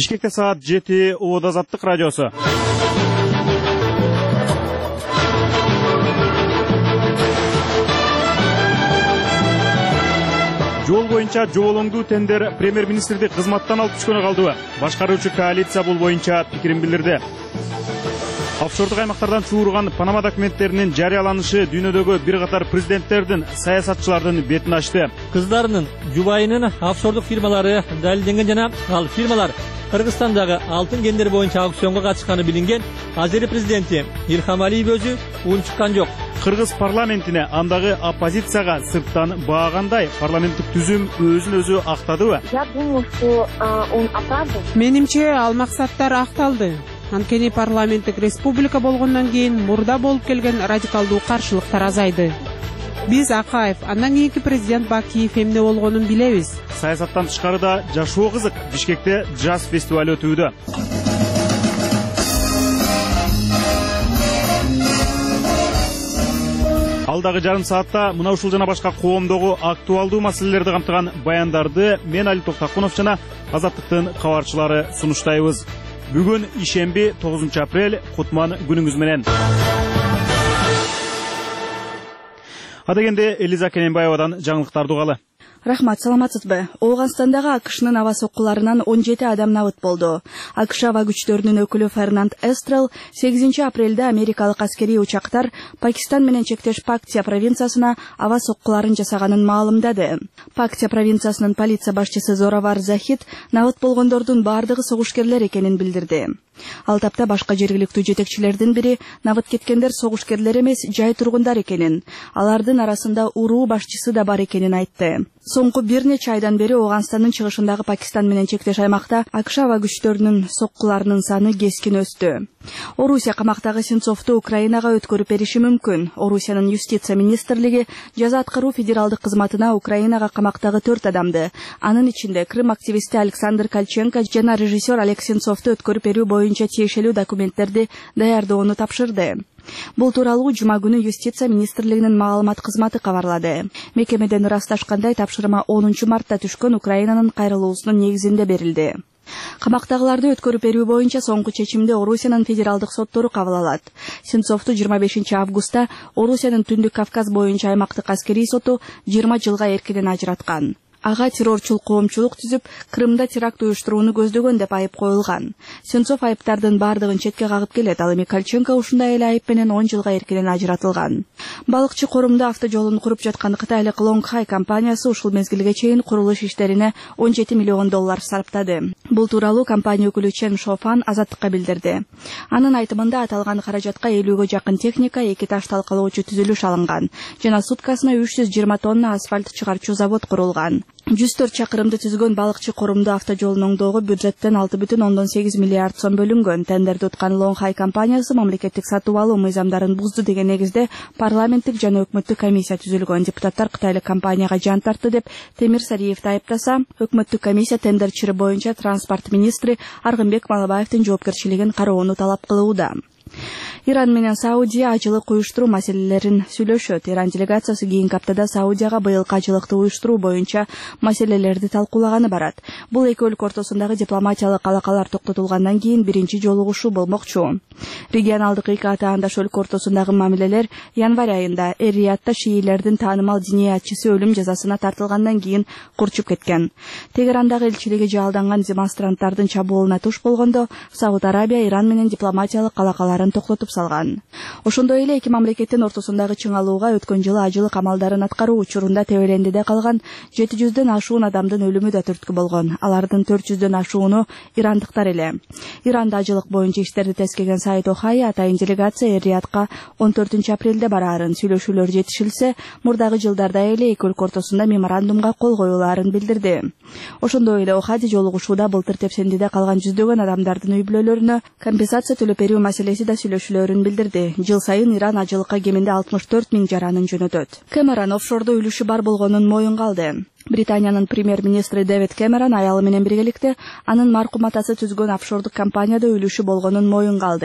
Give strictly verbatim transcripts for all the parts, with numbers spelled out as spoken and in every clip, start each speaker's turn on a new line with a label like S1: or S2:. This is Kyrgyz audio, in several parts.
S1: Бишкекте саат жети, Оод Азаттык радиосу. Жол боюнча жоболоңдуу тендер премьер-министрди кызматтан алып түшкөнү калдыбы? Башкаруучу коалиция бул боюнча пикирин билдирди. Офшордук аймактардан чыгарылган Панама документтеринин жарыяланышы дүйнөдөгү бир катар президенттердин, саясатчылардын бетин ачты.
S2: Кыздарынын, жубайынын офшордук фирмалары далилденген жана ал фирмалар Кыргызстандагы алтын кендер боюнча аукционго катышканы билинген. Азери президенти Илхам Алиев өзү унчуккан жок.
S1: Кыргыз парламентине андагы оппозицияга сырттан баагандай парламенттик түзүм өзүн өзү актадыбы?
S3: Я думаю, что он оправдан.
S4: Менимче ал максаттар акталды. Анткени парламенттик республика болгондон кийин мурда болуп келген радикалдуу каршылыктар азайды. Биз Акаев, андан кийинки президент Бакиев эмне болгонун билебиз.
S1: Саясаттан тышкарыда жашоо кызык. Бишкекте джаз фестиваль өтүүдө. Алдагы жарым саатта мына ушул жана башка коомдогу актуалдуу маселелерди камтыган баяндарды мен Али Токтакунов жана Азаттыктын кабарчылары сунуштайбыз. Бүгүн ишемби тогузунчу апрель, Кутман күнүңүз менен. Адегенде Элиза Кененбаевадан жаңылыктарды угалы.
S5: Рахмат, саламатсызбы? Оуганстандагы АКШнын аба соккуларынан он жети адам набыт болду. АКШ аба күчтөрүнүн өкүлү Фернанд Эстрел сегизинчи апрелде америкалык аскерий учактар Пакистан менен чектеш Пактия провинциясына аба соккуларын жасаганын маалымдады. Пактия провинциясынын полиция башчысы Зоравар Захид набыт болгондордун бардыгы согушкерлер экенин билдирди. Ал тапта башка жергиликтүү жетекчилердин бири набыт кеткендер согушкерлер эмес, жай тургундар экенин, алардын арасында уруу башчысы да бар экенин айтты. Соңку бир нече айдан бери Оуганстандын чыгышындагы Пакистан менен чектеш аймакта АКШ аба күчтөрүнүн соккуларынын саны кескин өстү. Орусия камактагы Сенцовду Украинага өткөрүп бериши мүмкүн. Орусиянын юстиция министрлиги жаза аткаруу федералдык кызматына Украинага камактагы төрт адамды, анын ичинде Крым активисти Александр Кальченко жана режиссер Олег Сенцовду өткөрүп берүү боюнча тиешелүү документтерди даярдоону тапшырды. Бул тууралуу жума күнү юстиция министрлигинин маалымат кызматы кабарлады. Мекемеден ырасташкандай тапшырма онунчу мартта түшкөн Украинанын кайрылуусунун негизинде берилди. Камактагыларды өткөрүп берүү боюнча соңку чечимди Орусиянын федералдык соттору кабыл алат. Сенцовду жыйырма бешинчи августта Орусиянын Түндүк Кавказ боюнча аймактык аскерий соту жыйырма жылга эркинен ажыраткан. Ага террорчул коомчулук түзүп, Крымда теракт уюштурууну көздөгөн деп айып коюлган. Сенцов айыптардын бардыгын четке кагып келет, ал эми Кальченко ушундай эле айып менен он жылга эркинен ажыратылган. Балыкчы корумда автожолун куруп жаткан кытайлык Лонгхай компаниясы ушул мезгилге чейин курулуш иштерине он жети миллион доллар сарптады. Бул тууралуу компания өкүлү Чен Шофан Азаттыкка билдирди. Анын айтымында аталган каражатка элүүгө жакын техника, эки таш талкалоочу түзүлүш алынган жана суткасына үч жүз жыйырма тонна асфальт чыгарчу завод курулган. жүз төрт чакырымды түзгөн балыкчы корумду автожолун оңдоого бюджеттен алты бүтүн ондон сегиз миллиард сом бөлүнгөн. Тендерди уткан Лонгхай компаниясы мамлекеттик сатып алуу мыйзамдарын бузду деген негизде парламенттик жана өкмөттүк комиссия түзүлгөн. Депутаттар кытайлык компанияга жан тартты деп Темир Сариевди айыптаса, өкмөттүк комиссия тендерчири боюнча транспорт министри Аргынбек Малабаевдин жоопкерчилигин кароону талап кылууда. Иран менен Саудия ажылык уюштуруу маселелерин сүйлөшөт. Иран делегациясы кийинки аптада Саудияга быйылкы ажылыкты уюштуруу боюнча маселелерди талкуулаганы барат. Бул эки өлкө ортосундагы дипломатиялык алакалар токтотулгандан кийин биринчи жолугушуу болмокчу. Регионалдык эки атаандаш өлкө ортосундагы мамилелер январь айында Эр-Риядта шиилердин таанымал диниятчысы өлүм жазасына тартылгандан кийин курчуп кеткен. Тегерандагы элчилиги жаалданган демонстранттардын чабуулуна туш болгондо Сауд Арабия Иран менен дипломатиялык алакаларын токтотуп салган. Ошондой эле эки мамлекеттин ортосундагы чыңалууга өткөн жылы ажылык амалдарын аткаруу учурунда тебелендиде калган жети жүздөн ашуун адамдын өлүмү да түрткү болгон. Алардын төрт жүздөн ашууну ирандыктар эле. Иранда ажылык боюнча иштерди тескеген Сайд Охай атайын делегация Эр-Риядка он төртүнчү апрелде бараарын, сүйлөшүүлөр жетишилсе, мурдагы жылдарда эле эки өлкө ортосунда меморандумга кол коюлаарын билдирди. Ошондой эле Охади жолугушууда былтыр тепсендиде калган жүздөгөн адамдардын үй бүлөлөрүнө компенсация төлөп берүү маселеси да сүйлөшүүлөрүн билдирди. Жыл сайын Иран ажылыкка кеминде алтымыш төрт миң жаранын жөнөтөт. Кэмерон офшордо үлүшү бар болгонун моюнга алды. Британиянын премьер-министри Дэвид Кэмерон аялы менен биргеликте анын маркум атасы түзгөн офшордук компанияда үлүшү болгонун моюнга алды.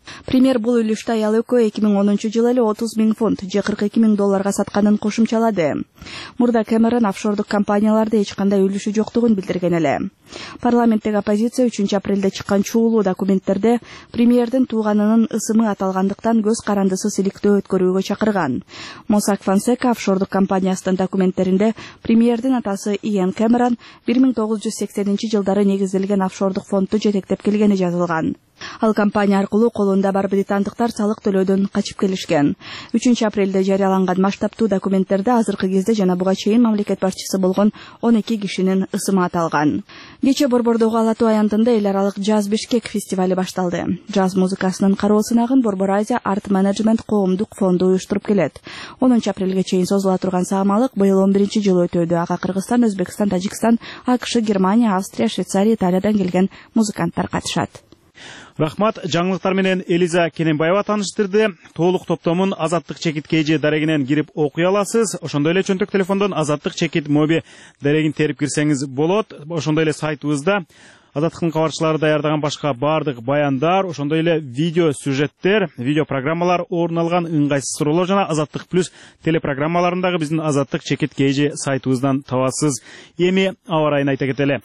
S5: Премьер бул үлүштү аял экөө эки миң онунчу жылы эле отуз миң фунт же кырк эки миң долларга сатканын кошумчалады. Мурда Кэмерон офшордук компанияларда эч кандай үлүшү жоктугун билдирген эле. Парламенттеги оппозиция үчүнчү апрелде чыккан чуулуу документтерде премьердин тууганынын ысымы аталгандыктан көз карандысыз иликтөө өткөрүүгө чакырган. Mossack Fonseca офшордук компаниясынын документтеринде премьердин атасы Иэн Кэмерон бир миң тогуз жүз сексенинчи жылдары негизделген офшордук фондду жетектеп келгени жазылган. Ал компания аркылуу колунда бар британдыктар салык төлөөдөн качып келишкен. үчүнчү апрелде жарыяланган масштабтуу документтерде азыркы кезде жана буга чейин мамлекет башчысы болгон он эки кишинин ысымы аталган. Кече Борбордогу Ала Тоо аянтында эл аралык Jazz Bishkek фестивали башталды. Джаз музыкасынын кароо сынагын Борбор Азия Арт Менеджмент коомдук фонду уюштуруп келет. онунчу апрелге чейин созула турган саамалык быйыл он биринчи жылы өтөдү. Ага Кыргызстан, Өзбекстан, Тажикстан, АКШ, Германия, Австрия, Швейцария, Италиядан келген музыканттар катышат.
S1: Рахмат, жаңылыктар менен Элиза Кененбаева тааныштырды. Толук топтомун Азаттык чекит kg дарегинен кирип окуй аласыз. Ошондой эле чөнтөк телефондон Азаттык чекит моби дарегин терип кирсеңиз болот. Ошондой эле сайтыбызда Азаттыктын кабарчылары даярдаган башка бардык баяндар, ошондой эле видео сюжеттер, видео программалар орун алган ыңгайсыз суроолор жана Азаттык плюс телепрограммаларындагы биздин Азаттык чекит kg сайтыбыздан табасыз. Эми аба ырайын айта кетели.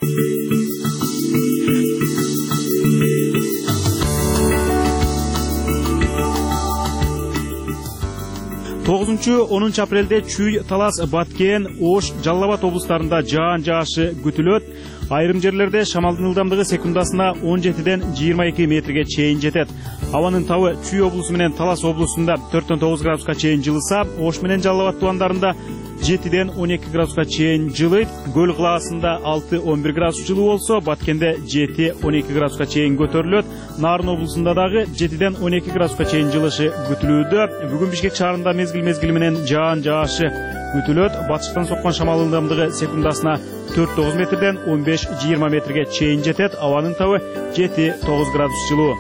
S1: тогузунчу онунчу апрелде Чүй, Талас, Баткен, Ош, Жалал Абад облустарында жаан жаашы күтүлөт. Айрым жерлерде шамалдын ылдамдыгы секундасына он жетиден жыйырма эки метрге чейин жетет. Абанын табы Чүй облусу менен Талас облусунда төрттөн тогуз градуска чейин жылыса, Ош менен Жалал Абад тубандарында жетиден он эки градуска чейин жылыйт. Көл кылаасында алты он бир градус жылуу болсо, Баткенде жети он эки градуска чейин көтөрүлөт. Нарын облусунда дагы жетиден он эки градуска чейин жылышы күтүлүүдө. Бүгүн Бишкек шаарында мезгил мезгили менен жаан жаашы күтүлөт. Батыштан соккон шамал ылдамдыгы секундасына төрт тогуз метрден он беш жыйырма метрге чейин жетет. Абанын табы жети тогуз градус жылуу.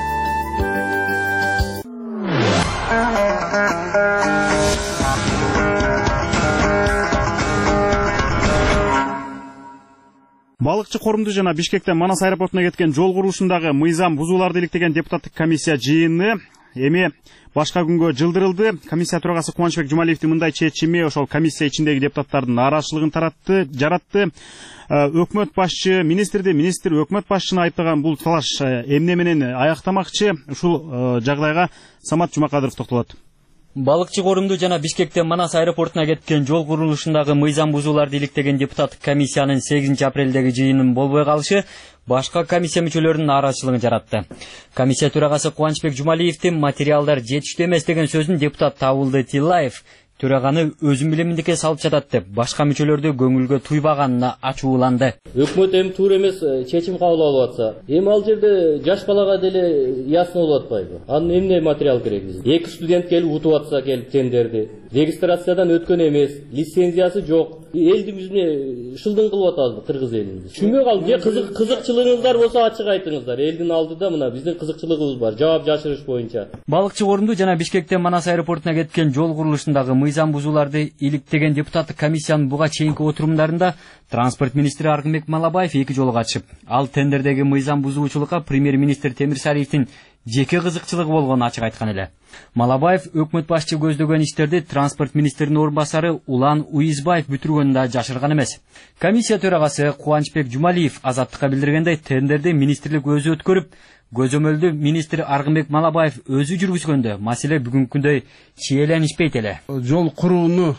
S1: Балыкчы корумду жана Бишкектен Манас аэропортуна кеткен жол курулушундагы мыйзам бузууларды иликтеген депутаттык комиссия жыйыны эми башка күнгө жылдырылды. Комиссия төрагасы Кубанычбек Жумалиевдин мындай чечими ошол комиссия ичиндеги депутаттардын нааразычылыгын таратты, жаратты. Өкмөт башчы министрди, министр өкмөт башчыны айыптаган бул талаш эмне менен аяктамакчы? Ушул жагдайга Самат Жумакадыров токтолот.
S6: Балыкчы корумду жана Бишкектен Манас аэропортуна кеткен жол курулушундагы мыйзам бузууларды иликтеген депутаттык комиссиянын сегизинчи апрелдеги жыйынын болбой калышы башка комиссия мүчөлөрүнүн нааразычылыгын жаратты. Комиссия төрагасы Кубанычбек Жумалиевдин материалдар жетиштүү эмес деген сөзүн депутат Табылды Тиллаев төраганы өзүм билеминдикке салып жатат деп башка мүчөлөрдү көңүлгө туйбаганына ачууланды.
S7: Өкмөт эми туура эмес чечим кабыл алып атса, эми ал жерде жаш балага деле ясно болуп атпайбы? Анын эмне материал керек бизге? Эки студент келип утуп атса келип тендерди. Регистрациядан өткөн эмес, лицензиясы жок. Элди бизне шылдың кылып атабызбы кыргыз элин? Түшүнбөй калдым. Же кызык кызыкчылыгыңыздар болсо ачык айтыңыздар. Элдин алдыда мына биздин кызыкчылыгыбыз бар. Жаап жашырыш боюнча.
S6: Балыкчы корумду жана Бишкектен Манас аэропортуна кеткен жол курулушундагы мыйзам бузууларды иликтеген депутаттык комиссиянын буга чейинки отурумдарында транспорт министри Аргынбек Малабаев эки жолу катышып, ал тендердеги мыйзам бузуучулукка премьер-министр Темирсариевдин жеке кызыкчылыгы болгонун ачык айткан эле. Малабаев өкмөт башчы көздөгөн иштерди транспорт министринин орун басары Улан Уизбаев бүтүргөнүн да жашырган эмес. Комиссия төрагасы Кубанычбек Жумалиев Азаттыкка билдиргендей, тендерди министрлик өзү өткөрүп, көзөмөлдү министр Аргынбек Малабаев өзү жүргүзгөндө маселе бүгүнкү күндөй чиеленишпейт эле.
S8: Жол курууну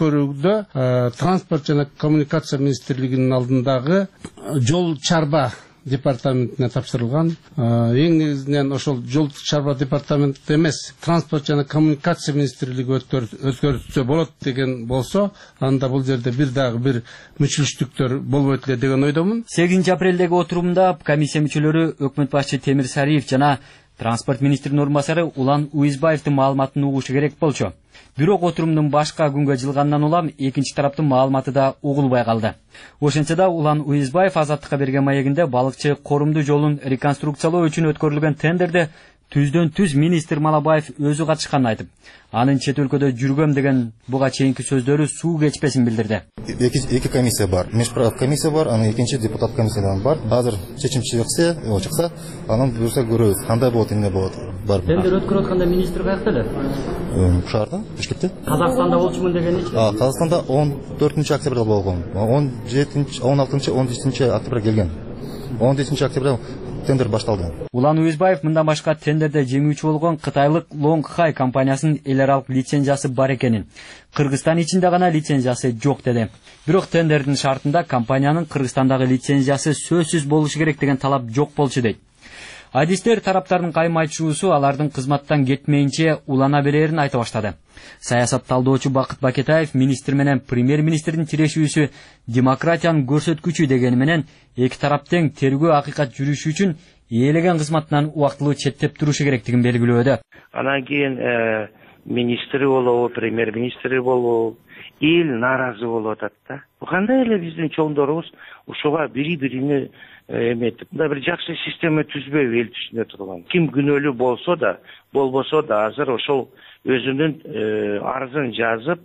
S8: өткөрүүдө транспорт жана коммуникация министрлигинин алдындагы жол чарба департаментине тапшырылган. Эң негизинен ошол жол чарба департаменти эмес, транспорт жана коммуникация министрлиги өткөрүлсө болот деген болсо, анда бул жерде бир дагы бир мүчүлүштүктөр болбойт эле деген ойдомун.
S6: сегизинчи апрелдеги отурумда комиссия мүчөлөрү өкмөт башчы Темирсариев жана транспорт министринин орун басары Улан Уизбаевдин маалыматын угушу керек болчу. Бирок отурумдун башка күнгө жылгандан улам экинчи тараптын маалыматы да угулбай калды. Ошентсе да Улан Уизбаев Азаттыкка берген маегинде балыкчы корумду жолун реконструкциялоо үчүн өткөрүлгөн тендерде түздөн түз министр Малабаев өзү катышканын айтып, анын чет өлкөдө жүргөм деген буга чейинки сөздөрү суу кечпесин билдирди.
S9: Эки, эки комиссия бар. Межправ комиссия бар, анан экинчи депутат комиссиядан бар. Азыр чечим чыкса, чыкса, анан буюрса көрөбүз. Кандай болот, эмне болот. Бар.
S6: Тендер өткөрүп атканда министр каякта эле?
S9: Шаарда, Бишкекте.
S6: Казакстанда болчумун дегеничи?
S9: А, Казакстанда он төртүнчү октябрда болгон. он жетинчи, он алтынчы, он бешинчи октябрда келген. он бешинчи октябрда тендер башталды.
S6: Улан Уюзбаев мындан башка тендерде жеңүүчү болгон кытайлык Long Hai компаниясынын эл аралык лицензиясы бар экенин, Кыргызстан ичинде гана лицензиясы жок деди. Бирок тендердин шартында компаниянын Кыргызстандагы лицензиясы сөзсүз болушу керек деген талап жок болчу дейт. Адистер тараптардын кайым айтышуусу алардын кызматтан кетмейинче улана берерин айта баштады. Саясат талдоочу Бакыт Бакетаев министр менен премьер-министрдин тирешүүсү демократиянын көрсөткүчү дегени менен эки тарап тең тергөө акыйкат жүрүшү үчүн ээлеген кызматынан убактылуу четтеп турушу керектигин белгилөөдө.
S10: Анан кийин министри болобу, премьер-министри болобу, эл нааразы болуп атат да. Кандай эле биздин чоңдорубуз ушуга бири-бирине эметип, мындай бир жакшы система түзбөйбү эл түшүнө турган. Ким күнөөлүү болсо да, болбосо да азыр ошол өзүнүн арызын жазып,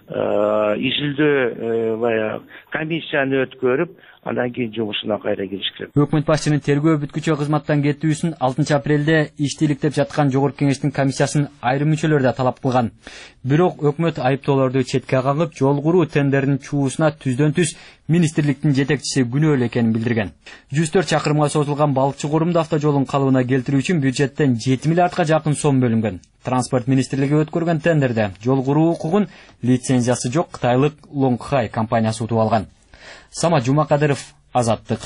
S10: изилдөө баягы комиссияны өткөрүп, андан кийин жумушуна кайра кириш керек.
S6: Өкмөт башчынын тергөө бүткүчө кызматтан кетүүсүн алтынчы апрелде иштеликтеп жаткан Жогорку Кеңештин комиссиясынын айрым мүчөлөрү да талап кылган. Бирок өкмөт айыптоолорду четке кагып, жол куруу тендердин чуусуна түздөн түз министрликтин жетекчиси күнөөлүү экенин билдирген. жүз төрт чакырымга созулган балыкчы корумду автожолун калыбына келтирүү үчүн бюджеттен жети миллиардка жакын сом бөлүнгөн. Транспорт министрлиги өткөргөн тендерде жол куруу укугун лицензиясы жок кытайлык Long Hai компаниясы утуп алган. Самат Жумакадыров, Азаттык.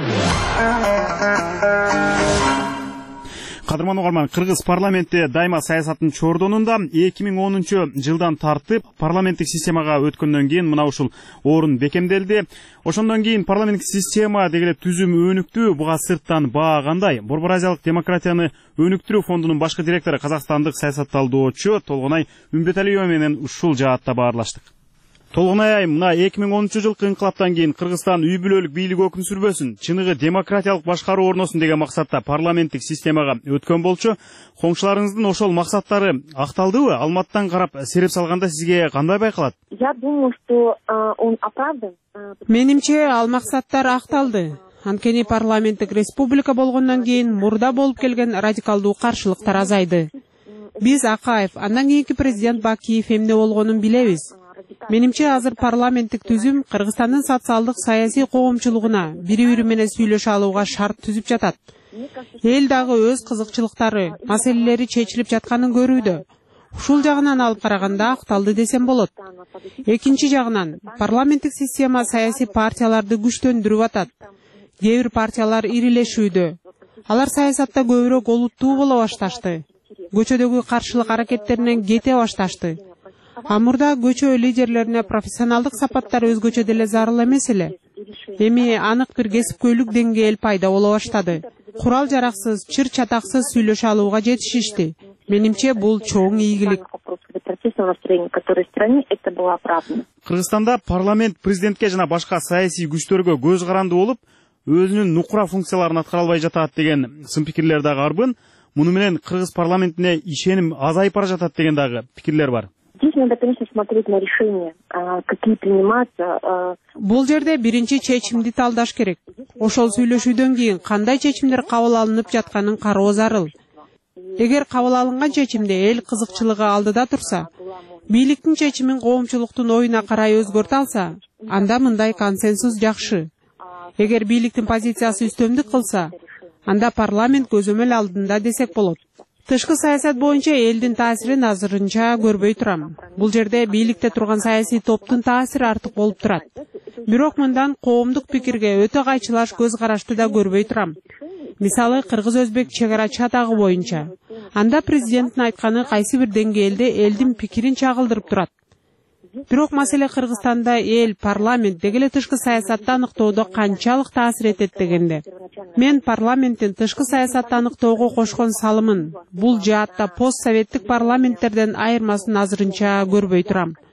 S1: Кадырман угарман, Кыргыз парламенти дайыма саясаттын чордонунда эки миң онунчу жылдан тартып парламенттик системага өткөндөн кийин мына ушул орун бекемделди. Ошондон кийин парламенттик система дегеле түзүм өнүктү, буга сырттан баа кандай? Борбор Азиялык демократияны өнүктүрүү фондунун башкы директору казакстандык саясатталдоочу Толгонай Үмбеталиева менен ушул жаатта баарлаштык. Толгонай, мына эки миң онунчу жылкы инкылаптан кийин Кыргызстан үй бүлөлүк бийлик өкүн сүрбөсүн, чыныгы демократиялык башкаруу орносун деген максатта парламенттик системага өткөн болчу. Коңшуларыңыздын ошол максаттары акталдыбы? Алматтан карап сереп салганда сизге кандай байкалат?
S3: Я думаю, что он оправдан.
S4: Менимче ал максаттар акталды. Анткени парламенттик республика болгондон кийин мурда болуп келген радикалдуу каршылыктар азайды. Биз Акаев, андан кийинки президент Бакиев эмне болгонун билебиз. Менимче азыр парламенттик түзүм Кыргызстандын социалдык саясий коомчулугуна бири-бири менен сүйлөшө алууга шарт түзүп жатат. Эл дагы өз кызыкчылыктары, маселелери чечилип жатканын көрүүдө. Ушул жагынан алып караганда акталды десем болот. Экинчи жагынан парламенттик система саясий партияларды күчтөндүрүп атат. Кээ бир партиялар ирилешүүдө. Алар саясатта көбүрөөк олуттуу боло башташты. Көчөдөгү каршылык аракеттеринен кете башташты. Амурда көчө лидерлерине профессионалдык сапаттар өзгөчө деле зарыл эмес эле. Эми анык бир кесипкөйлүк деңгээл пайда боло баштады. Курал жараксыз, чыр чатаксыз сүйлөшө алууга жетишишти. Менимче бул чоң ийгилик.
S1: Кыргызстанда парламент президентке жана башка саясий күчтөргө көз каранды болуп, өзүнүн нукура функцияларын аткара албай жатат деген сын пикирлер дагы арбын. Муну менен Кыргыз парламентине ишеним азайып бара жатат деген дагы пикирлер бар.
S3: Здесь надо, конечно, смотреть на решения, какие приниматься.
S4: Бул жерде биринчи чечимди талдаш керек. Ошол сүйлөшүүдөн кийин кандай чечимдер кабыл алынып жатканын кароо зарыл. Эгер кабыл алынган чечимде эл кызыкчылыгы алдыда турса, бийликтин чечимин коомчулуктун оюна карай өзгөртө алса, анда мындай консенсус жакшы. Эгер бийликтин позициясы үстөмдүк кылса, анда парламент көзөмөл алдында десек болот. Тышкы саясат боюнча элдин таасирин азырынча көрбөй турам. Бул жерде бийликте турган саясий топтун таасири артык болуп турат. Бирок мындан коомдук пикирге өтө кайчылаш көз карашты да көрбөй турам. Мисалы, кыргыз-өзбек чегара чатагы боюнча. Анда президенттин айтканы кайсы бир деңгээлде элдин пикирин чагылдырып турат. Бирок маселе Кыргызстанда эл, парламент дегеле тышкы саясатты аныктоодо канчалык таасир этет дегенде. Мен парламенттин тышкы саясатты аныктоого кошкон салымын бул жаатта постсоветтик парламенттерден айырмасын азырынча көрбөй турам.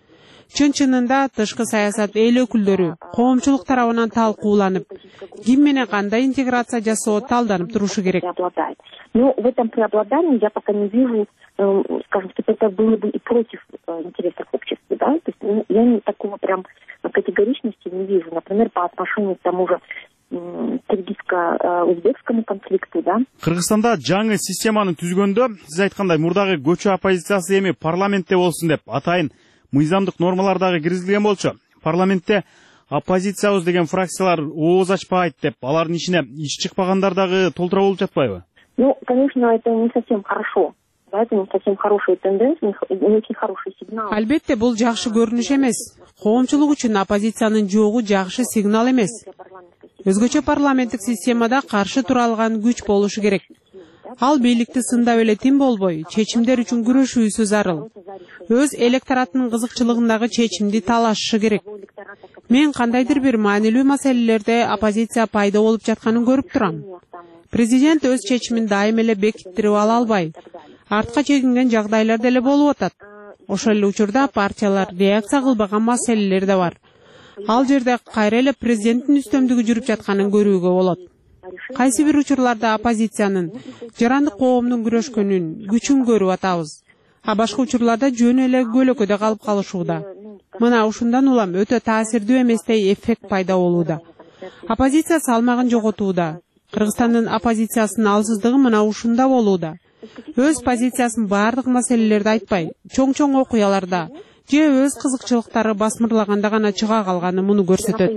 S4: Чын чынында тышкы саясат эл өкүлдөрү коомчулук тарабынан талкууланып, ким менен кандай интеграция жасоо талданып турушу керек.
S3: Но в этом преобладании я пока не вижу, скажем, что это было бы и против интересов общества, да, то есть я не такого прям категоричности не вижу, например, по отношению к тому же киргизско-узбекскому конфликту, да.
S1: Кыргызстанда жаңы системаны түзгөндө, сиз айткандай мурдагы көчү оппозициясы эми парламентте болсун деп атайын мыйзамдык нормалардагы киргизилген болчу. Парламентте оппозициябыз деген фракциялар ооз ачпайт деп, алардын ичине иш чыкпагандар дагы толтура болуп жатпайбы?
S3: Ну, конечно, это не совсем хорошо. Да, это не совсем хорошая тенденция, не очень хороший сигнал.
S4: Албетте, бул жакшы көрүнүш эмес. Коомчулук үчүн оппозициянын жогу жакшы сигнал эмес. Өзгөчө парламенттик системада каршы тура алган күч болушу керек. Ал бийликти сындап эле тим болбой, чечимдер үчүн күрөшүүсү зарыл. Өз электоратынын кызыкчылыгындагы чечимди талашышы керек. Мен кандайдыр бир маанилүү маселелерде оппозиция пайда болуп жатканын көрүп турам. Президент өз чечимин дайым эле бекиттирип ала албай, артка чегинген жагдайлар деле болуп атат. Ошол эле учурда партиялар реакция кылбаган маселелер да бар. Ал жерде кайра эле президенттин үстөмдүгү жүрүп жатканын көрүүгө болот. Кайсы бир учурларда оппозициянын жарандык коомдун күрөшкөнүн күчүн көрүп атабыз. А башка учурларда жөн эле көлөкөдө калып калышууда. Мына ушундан улам өтө таасирдүү эместей эффект пайда болууда. Оппозиция салмагын жоготууда. Кыргызстандын оппозициясынын алсыздыгы мына ушунда болууда. Өз позициясын бардык маселелерде айтпай, чоң-чоң окуяларда же өз кызыкчылыктары басмырлаганда гана чыга калганы муну көрсөтөт.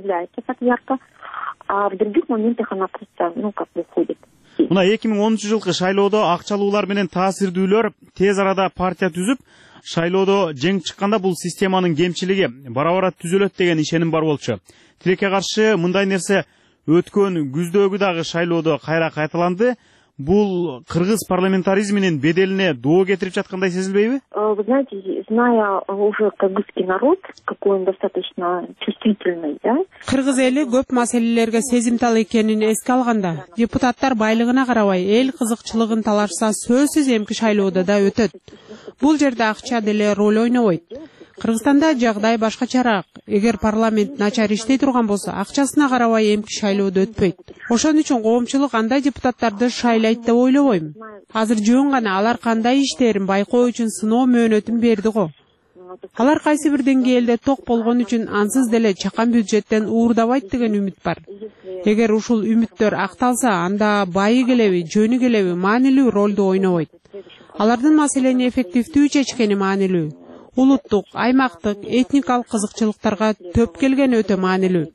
S1: Мына эки миң онунчу жылкы шайлоодо акчалуулар менен таасирдүүлөр тез арада партия түзүп, шайлоодо жеңип чыкканда бул системанын кемчилиги бара-бара түзөлөт деген ишеним бар болчу. Тилекке каршы мындай нерсе өткөн күздөгү дагы шайлоодо кайра кайталанды. Бул кыргыз парламентаризминин беделине доо кетирип жаткандай сезилбейби?
S3: Вы знаете, зная уже кыргызский народ, какой он достаточно чувствительный, да?
S4: Кыргыз эли көп маселелерге сезимтал экенин эске алганда, депутаттар байлыгына карабай эл кызыкчылыгын талашса сөзсүз эмки шайлоодо да өтөт. Бул жерде акча деле роль ойнобойт. Кыргызстанда жагдай башкачараак. Эгер парламент начар иштей турган болсо, акчасына карабай эмки шайлоодо өтпөйт. Ошон үчүн коомчулук андай депутаттарды шайлайт деп ойлобойм. Азыр жөн гана алар кандай иштерин байкоо үчүн сыноо мөөнөтүн берди го. Алар кайсы бир деңгээлде ток болгон үчүн ансыз деле чакан бюджеттен уурдабайт деген үмүт бар. Эгер ушул үмүттөр акталса, анда байы келеби, жөнү келеби маанилүү ролду ойнобойт. Алардын маселени эффективдүү чечкени маанилүү. Улуттук, аймактык, этникалык кызыкчылыктарга төп келген өтө маанилүү.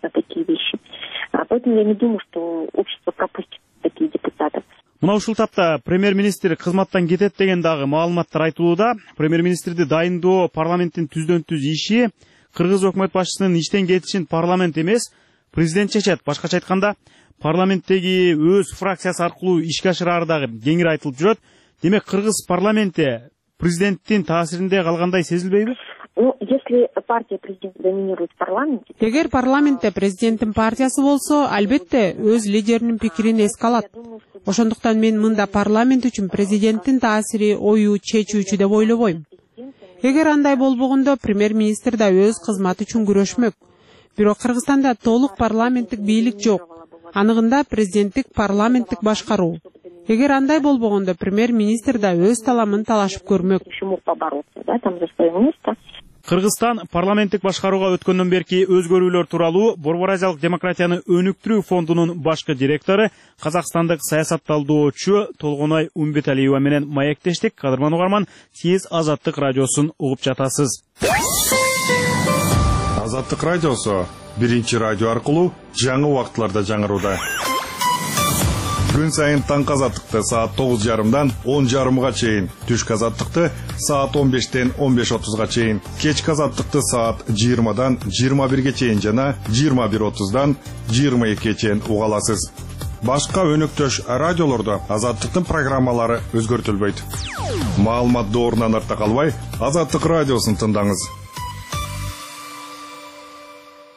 S3: Поэтому я не думаю, что общество пропустит таких депутатов.
S1: Мына ушул тапта премьер-министр кызматтан кетет деген дагы маалыматтар айтылууда. Премьер-министрди дайындоо парламенттин түздөн түз иши, кыргыз өкмөт башчысынын иштен кетишин парламент эмес, президент чечет. Башкача айтканда, парламенттеги өз фракциясы аркылуу ишке ашырары дагы кеңири айтылып жүрөт. Демек, кыргыз парламентте президенттин таасиринде калгандай сезилбейби?
S3: Ну, если партия президента доминирует в парламенте...
S4: Эгер парламентте президенттин партиясы болсо, албетте өз лидеринин пикирин эске алат. Ошондуктан мен мында парламент үчүн президенттин таасири ою чечүүчү деп ойлобойм. Эгер андай болбогондо, премьер-министр да өз кызматы үчүн күрөшмөк. Бирок Кыргызстанда толук парламенттик бийлик жок. Анығында президенттик парламенттик башкаруу. Эгер андай болбогондо, премьер-министр да өз таламын талашып көрмөк. Кыргызстан парламенттик башкарууга өткөндөн берки өзгөрүүлөр тууралуу Борбор Азиялык демократияны өнүктүрүү фондунун башкы директору, казакстандык саясатталдоочу Толгонай Умбеталиева менен маектештик. Кадырман угарман, сиз Азаттык радиосун угуп жатасыз.
S11: Азаттык радиосу биринчи радио аркылуу жаңы убакытларда жаңырууда. Күн сайын таңкы азаттыкты саат тогуз жарымдан он жарымга чейин, түшкү азаттыкты саат он бештен он беш отузга чейин, кечки азаттыкты саат жыйырмадан жыйырма бирге чейин жана жыйырма бир отуздан жыйырма экиге чейин уга аласыз. Башка өнөктөш радиолордо азаттыктын программалары өзгөртүлбөйт. Маалымат доорунан артта калбай, Азаттык радиосун тыңдаңыз.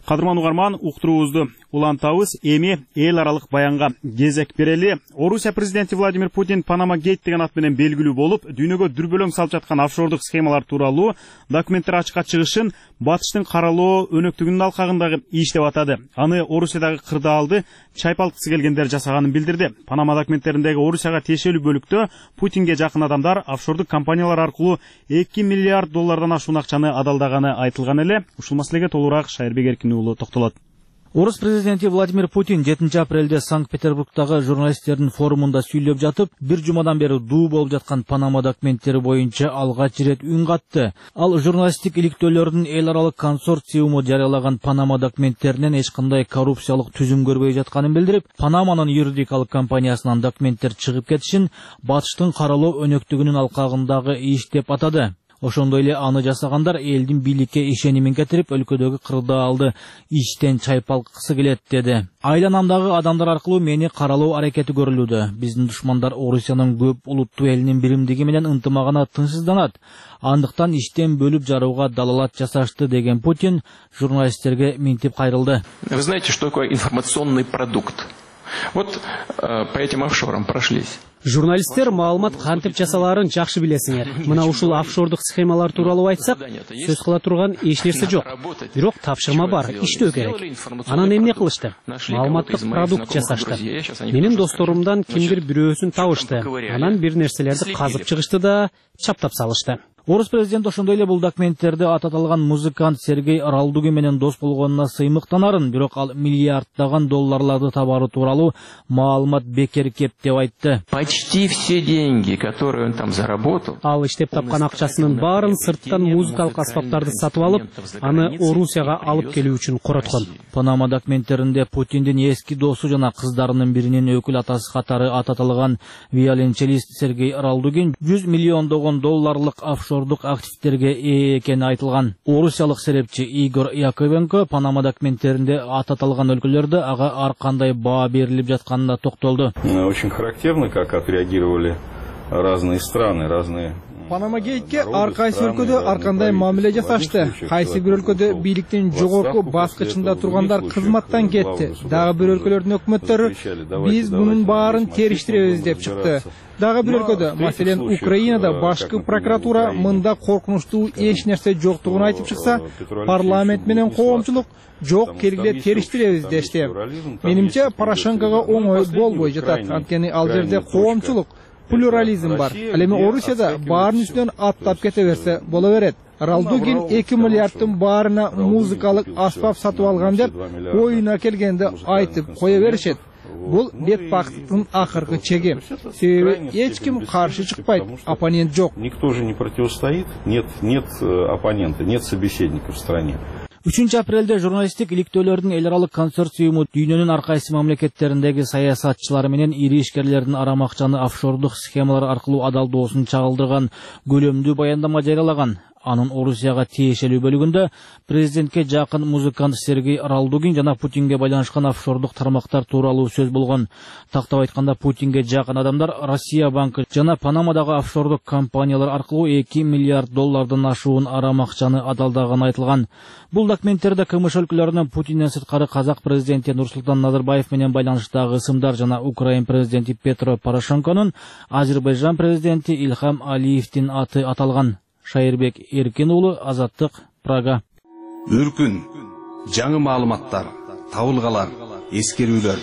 S1: Кадырман угарман, уктуруубузду улантабыз. Эми эл аралык баянга кезек берели. Орусия президенти Владимир Путин Панама Гейт деген ат менен белгилүү болуп, дүйнөгө дүрбөлөң салып жаткан офшордук схемалар тууралуу документтер ачыкка чыгышын батыштын каралоо өнөктүгүнүн алкагындагы иш деп атады. Аны Орусиядагы кырдаалды чайпалткысы келгендер жасаганын билдирди. Панама документтериндеги Орусияга тиешелүү бөлүктө Путинге жакын адамдар офшордук компаниялар аркылуу эки миллиард доллардан ашуун акчаны адалдаганы айтылган эле. Ушул маселеге толугураак Шайырбек Эркин уулу токтолот.
S12: Орус президенти Владимир Путин жетинчи апрелде Санкт-Петербургдагы журналисттердин форумунда сүйлөп жатып, бир жумадан бери дуу болуп жаткан Панама документтери боюнча алгач ирет үн катты. Ал журналисттик иликтөөлөрдүн эл аралык консорциуму жарыялаган Панама документтеринен эч кандай коррупциялык түзүм көрбөй жатканын билдирип, Панаманын юридикалык компаниясынан документтер чыгып кетишин батыштын каралоо өнөктүгүнүн алкагындагы иш деп атады. Ошондой эле аны жасагандар элдин бийликке ишенимин кетирип, өлкөдөгү кырдаалды иштен чайпалткысы келет деди. Айланамдагы адамдар аркылуу мени каралоо аракети көрүлүүдө. Биздин душмандар Орусиянын көп улуттуу элинин биримдиги менен ынтымагына тынчсызданат. Андыктан иштен бөлүп жарууга далалат жасашты деген Путин журналисттерге минтип кайрылды.
S13: Вы знаете, что такое информационный продукт? Вот э, по этим офшорам прошлись.
S14: Журналисттер маалымат кантип жасалаарын жакшы билесиңер. Мына ушул офшордук схемалар тууралуу айтсак, сөз кыла турган эч нерсе жок. Бирок тапшырма бар, иштөө керек. Анан эмне кылышты? Маалыматтык продукт жасашты. Менин досторумдан кимдир бирөөсүн табышты. Анан бир нерселерди казып чыгышты да чаптап салышты.
S12: Орус президенти ошондой эле бул документтерди ататалган музыкант Сергей Ралдугин менен дос болгонуна сыймыктанарын, бирок ал миллиарддаган долларларды табары тууралуу маалымат бекер кеп деп айтты.
S13: Почти все деньги, которые он там заработал,
S14: ал иштеп тапкан акчасынын баарын сырттан музыкалык аспаптарды сатып алып, аны Орусияга алып келүү үчүн короткон.
S12: Панама документтеринде Путиндин эски досу жана кыздарынын биринин өкүл атасы катары ататалган виолончелист Сергей Ралдугин жүз миллиондогон долларлык офшор активтерге ээ экени айтылган. Орусиялык серепчи Игорь Яковенко Панама документтеринде ататалган өлкөлөрдө ага ар кандай баа берилип жатканына токтолду.
S15: Очень характерно, как отреагировали разные страны, разные.
S16: Панама Гейтке ар кайсы өлкөдө ар кандай мамиле жасашты. Кайсы бир өлкөдө бийликтин жогорку баскычында тургандар кызматтан кетти. Дагы бир өлкөлөрдүн өкмөттөрү биз мунун баарын териштиребиз деп чыкты. Дагы бир өлкөдө, маселен Украинада башкы прокуратура мында коркунучтуу эч нерсе жоктугун айтып чыкса, парламент менен коомчулук жок келгиле териштиребиз дешти. Менимче Порошенкого оңой болбой жатат. Анткени ал жерде коомчулук, плюрализм бар. Ал эми Орусияда баарын үстүнөн аттап кете берсе боло берет. Ралдугин эки миллиардтын баарына музыкалык аспап сатып алган деп оюна келгенде айтып кое беришет. Бул бетпактыктын акыркы чеги. Себеби эч ким каршы чыкпайт, оппонент жок.
S15: Никто же не противостоит, нет, нет оппонента, нет собеседника в стране.
S12: үчүнчү апрелде журналисттик иликтөөлөрдүн эл аралык консорциуму дүйнөнүн ар кайсы мамлекеттериндеги саясатчылар менен ири ишкерлердин арам акчаны офшордук схемалар аркылуу адалдоосун чагылдырган көлөмдүү баяндама жарыялаган. Анын Орусияга тиешелүү бөлүгүндө президентке жакын музыкант Сергей Ралдугин жана Путинге байланышкан офшордук тармактар тууралуу сөз болгон. Тактап айтканда, Путинге жакын адамдар Россия банкы жана Панамадагы офшордук компаниялар аркылуу эки миллиард доллардан ашуун арам акчаны адалдаганы айтылган. Бул документтерде КМШ өлкөлөрүнөн Путинден сырткары казак президенти Нурсултан Назарбаев менен байланыштагы ысымдар жана Украин президенти Петро Порошенконун, Азербайжан президенти Ильхам Алиевдин аты аталган. Шайырбек Эркин уулу, Азаттык, Прага.
S17: Үркүн, жаңы маалыматтар, табылгалар, эскерүүлөр.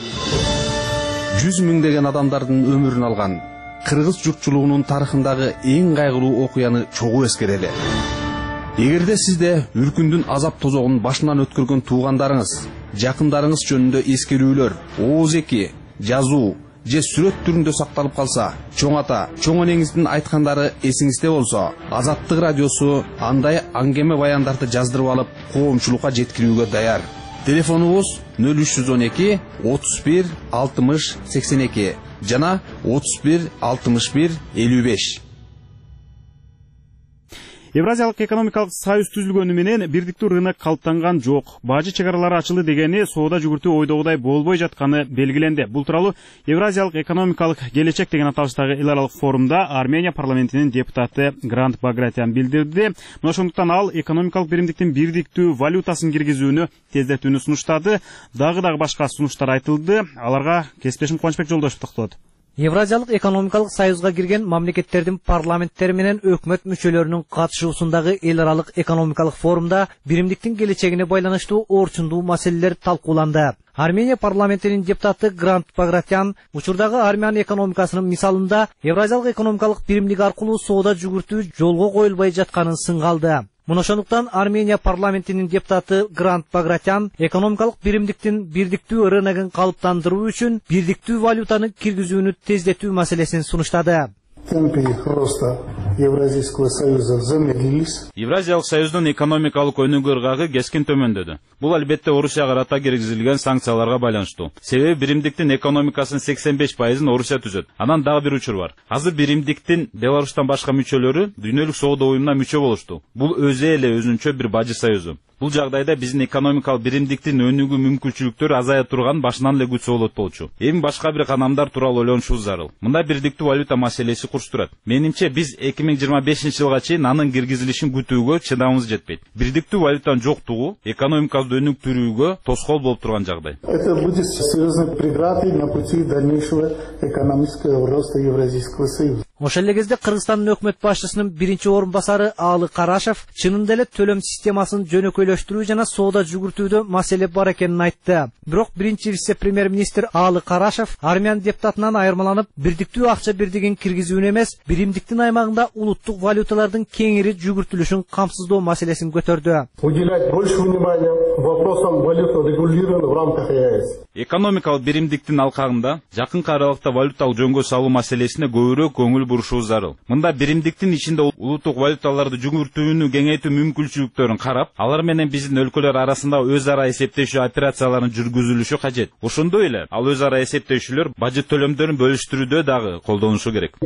S17: Жүз миңдеген адамдардын өмүрүн алган кыргыз журтчулугунун тарыхындагы эң кайгылуу окуяны чогуу эскерели. Эгерде сизде үркүндүн азап тозогун башынан өткөргөн туугандарыңыз, жакындарыңыз жөнүндө эскерүүлөр, ооз эки, жазуу же сүрөт түрүндө сакталып калса, чоң ата, чоң энеңиздин айткандары эсиңизде болсо, Азаттык радиосу андай аңгеме баяндарды жаздырып алып, коомчулукка жеткирүүгө даяр. Телефонубуз нөл үч жүз он эки отуз бир алтымыш сексен эки жана отуз бир алтымыш бир элүү беш.
S1: Евразиялык экономикалык союз түзүлгөнү менен бирдиктүү рынок калыптанган жок. Бажы чегаралары ачылды дегени соода жүгүртүү ойдогудай болбой жатканы белгиленди. Бул тууралуу Евразиялык экономикалык келечек деген аталыштагы эл аралык форумда Армения парламентинин депутаты Грант Багратян билдирди. Мына ошондуктан ал экономикалык биримдиктин бирдиктүү валютасын киргизүүнү тездетүүнү сунуштады. Дагы дагы башка сунуштар айтылды. Аларга кесиптешим Кубанычбек Жолдошев токтолот.
S18: Евразиялык экономикалык союзга кирген мамлекеттердин парламенттери менен өкмөт мүчөлөрүнүн катышуусундагы эл аралык экономикалык форумда биримдиктин келечегине байланыштуу орчундуу маселелер талкууланды. Армения парламентинин депутаты Грант Багратян учурдагы армян экономикасынын мисалында Евразиялык экономикалык биримдик аркылуу соода жүгүртүү жолго коюлбай жатканын сынгалды. Мына ошондуктан Армения парламентинин депутаты Грант Багратян экономикалык биримдиктин бирдиктүү рыногун калыптандыруу үчүн бирдиктүү валютаны киргизүүнү тездетүү маселесин сунуштады.
S19: Темпы роста Евразийского союза замедлились.
S20: Евразиялык союздун экономикалык өнүгүү ыргагы кескин төмөндөдү. Бул албетте Орусияга карата киргизилген санкцияларга байланыштуу. Себеби биримдиктин экономикасынын сексен беш пайызын Орусия түзөт. Анан дагы бир учур бар. Азыр биримдиктин Беларустан башка мүчөлөрү дүйнөлүк соода уюмуна мүчө болушту. Бул өзү эле өзүнчө бир бажы союзу. Бул жагдайда биздин экономикалык биримдиктин өнүгүү мүмкүнчүлүктөрү азая турган башынан эле күтсө болот болчу. Эми башка бир канамдар тууралуу ойлонушубуз зарыл. Мында бирдиктүү валюта маселеси курч турат. Менимче биз эки миң жыйырма бешинчи жылга чейин анын киргизилишин күтүүгө чыдамыбыз жетпейт. Бирдиктүү валютанын жоктугу экономикабызды өнүктүрүүгө тоскоол болуп турган жагдай.
S19: Это будет серьезной преградой на пути дальнейшего экономического роста Евразийского союза.
S18: Ошол эле кезде Кыргызстандын өкмөт башчысынын биринчи орун басары Аалы Карашев чынында эле төлөм системасын жөнөкөйлөштүрүү жана соода жүгүртүүдө маселе бар экенин айтты. Бирок биринчи вице-премьер-министр Аалы Карашев армян депутатынан айырмаланып, бирдиктүү акча бирдигин киргизүүнү эмес, биримдиктин аймагында улуттук валюталардын кеңири жүгүртүлүшүн камсыздоо маселесин көтөрдү.
S19: Уделять больше внимания вопросам валютного регулирования в рамках ЕАЭС.
S20: Экономикалык биримдиктин алкагында жакынкы аралыкта валюталык жөнгө салуу маселесине көбүрөөк көңүл бурушубуз зарыл. Мында биримдиктин ичинде улуттук валюталарды жүгүртүүнү кеңейтүү мүмкүнчүлүктөрүн карап, алар менен биздин өлкөлөр арасында өз ара эсептешүү операцияларын жүргүзүлүшү кажет. Ошондой эле ал өз ара эсептешүүлөр бажет төлөмдөрүн бөлүштүрүүдө дагы колдонулушу керек.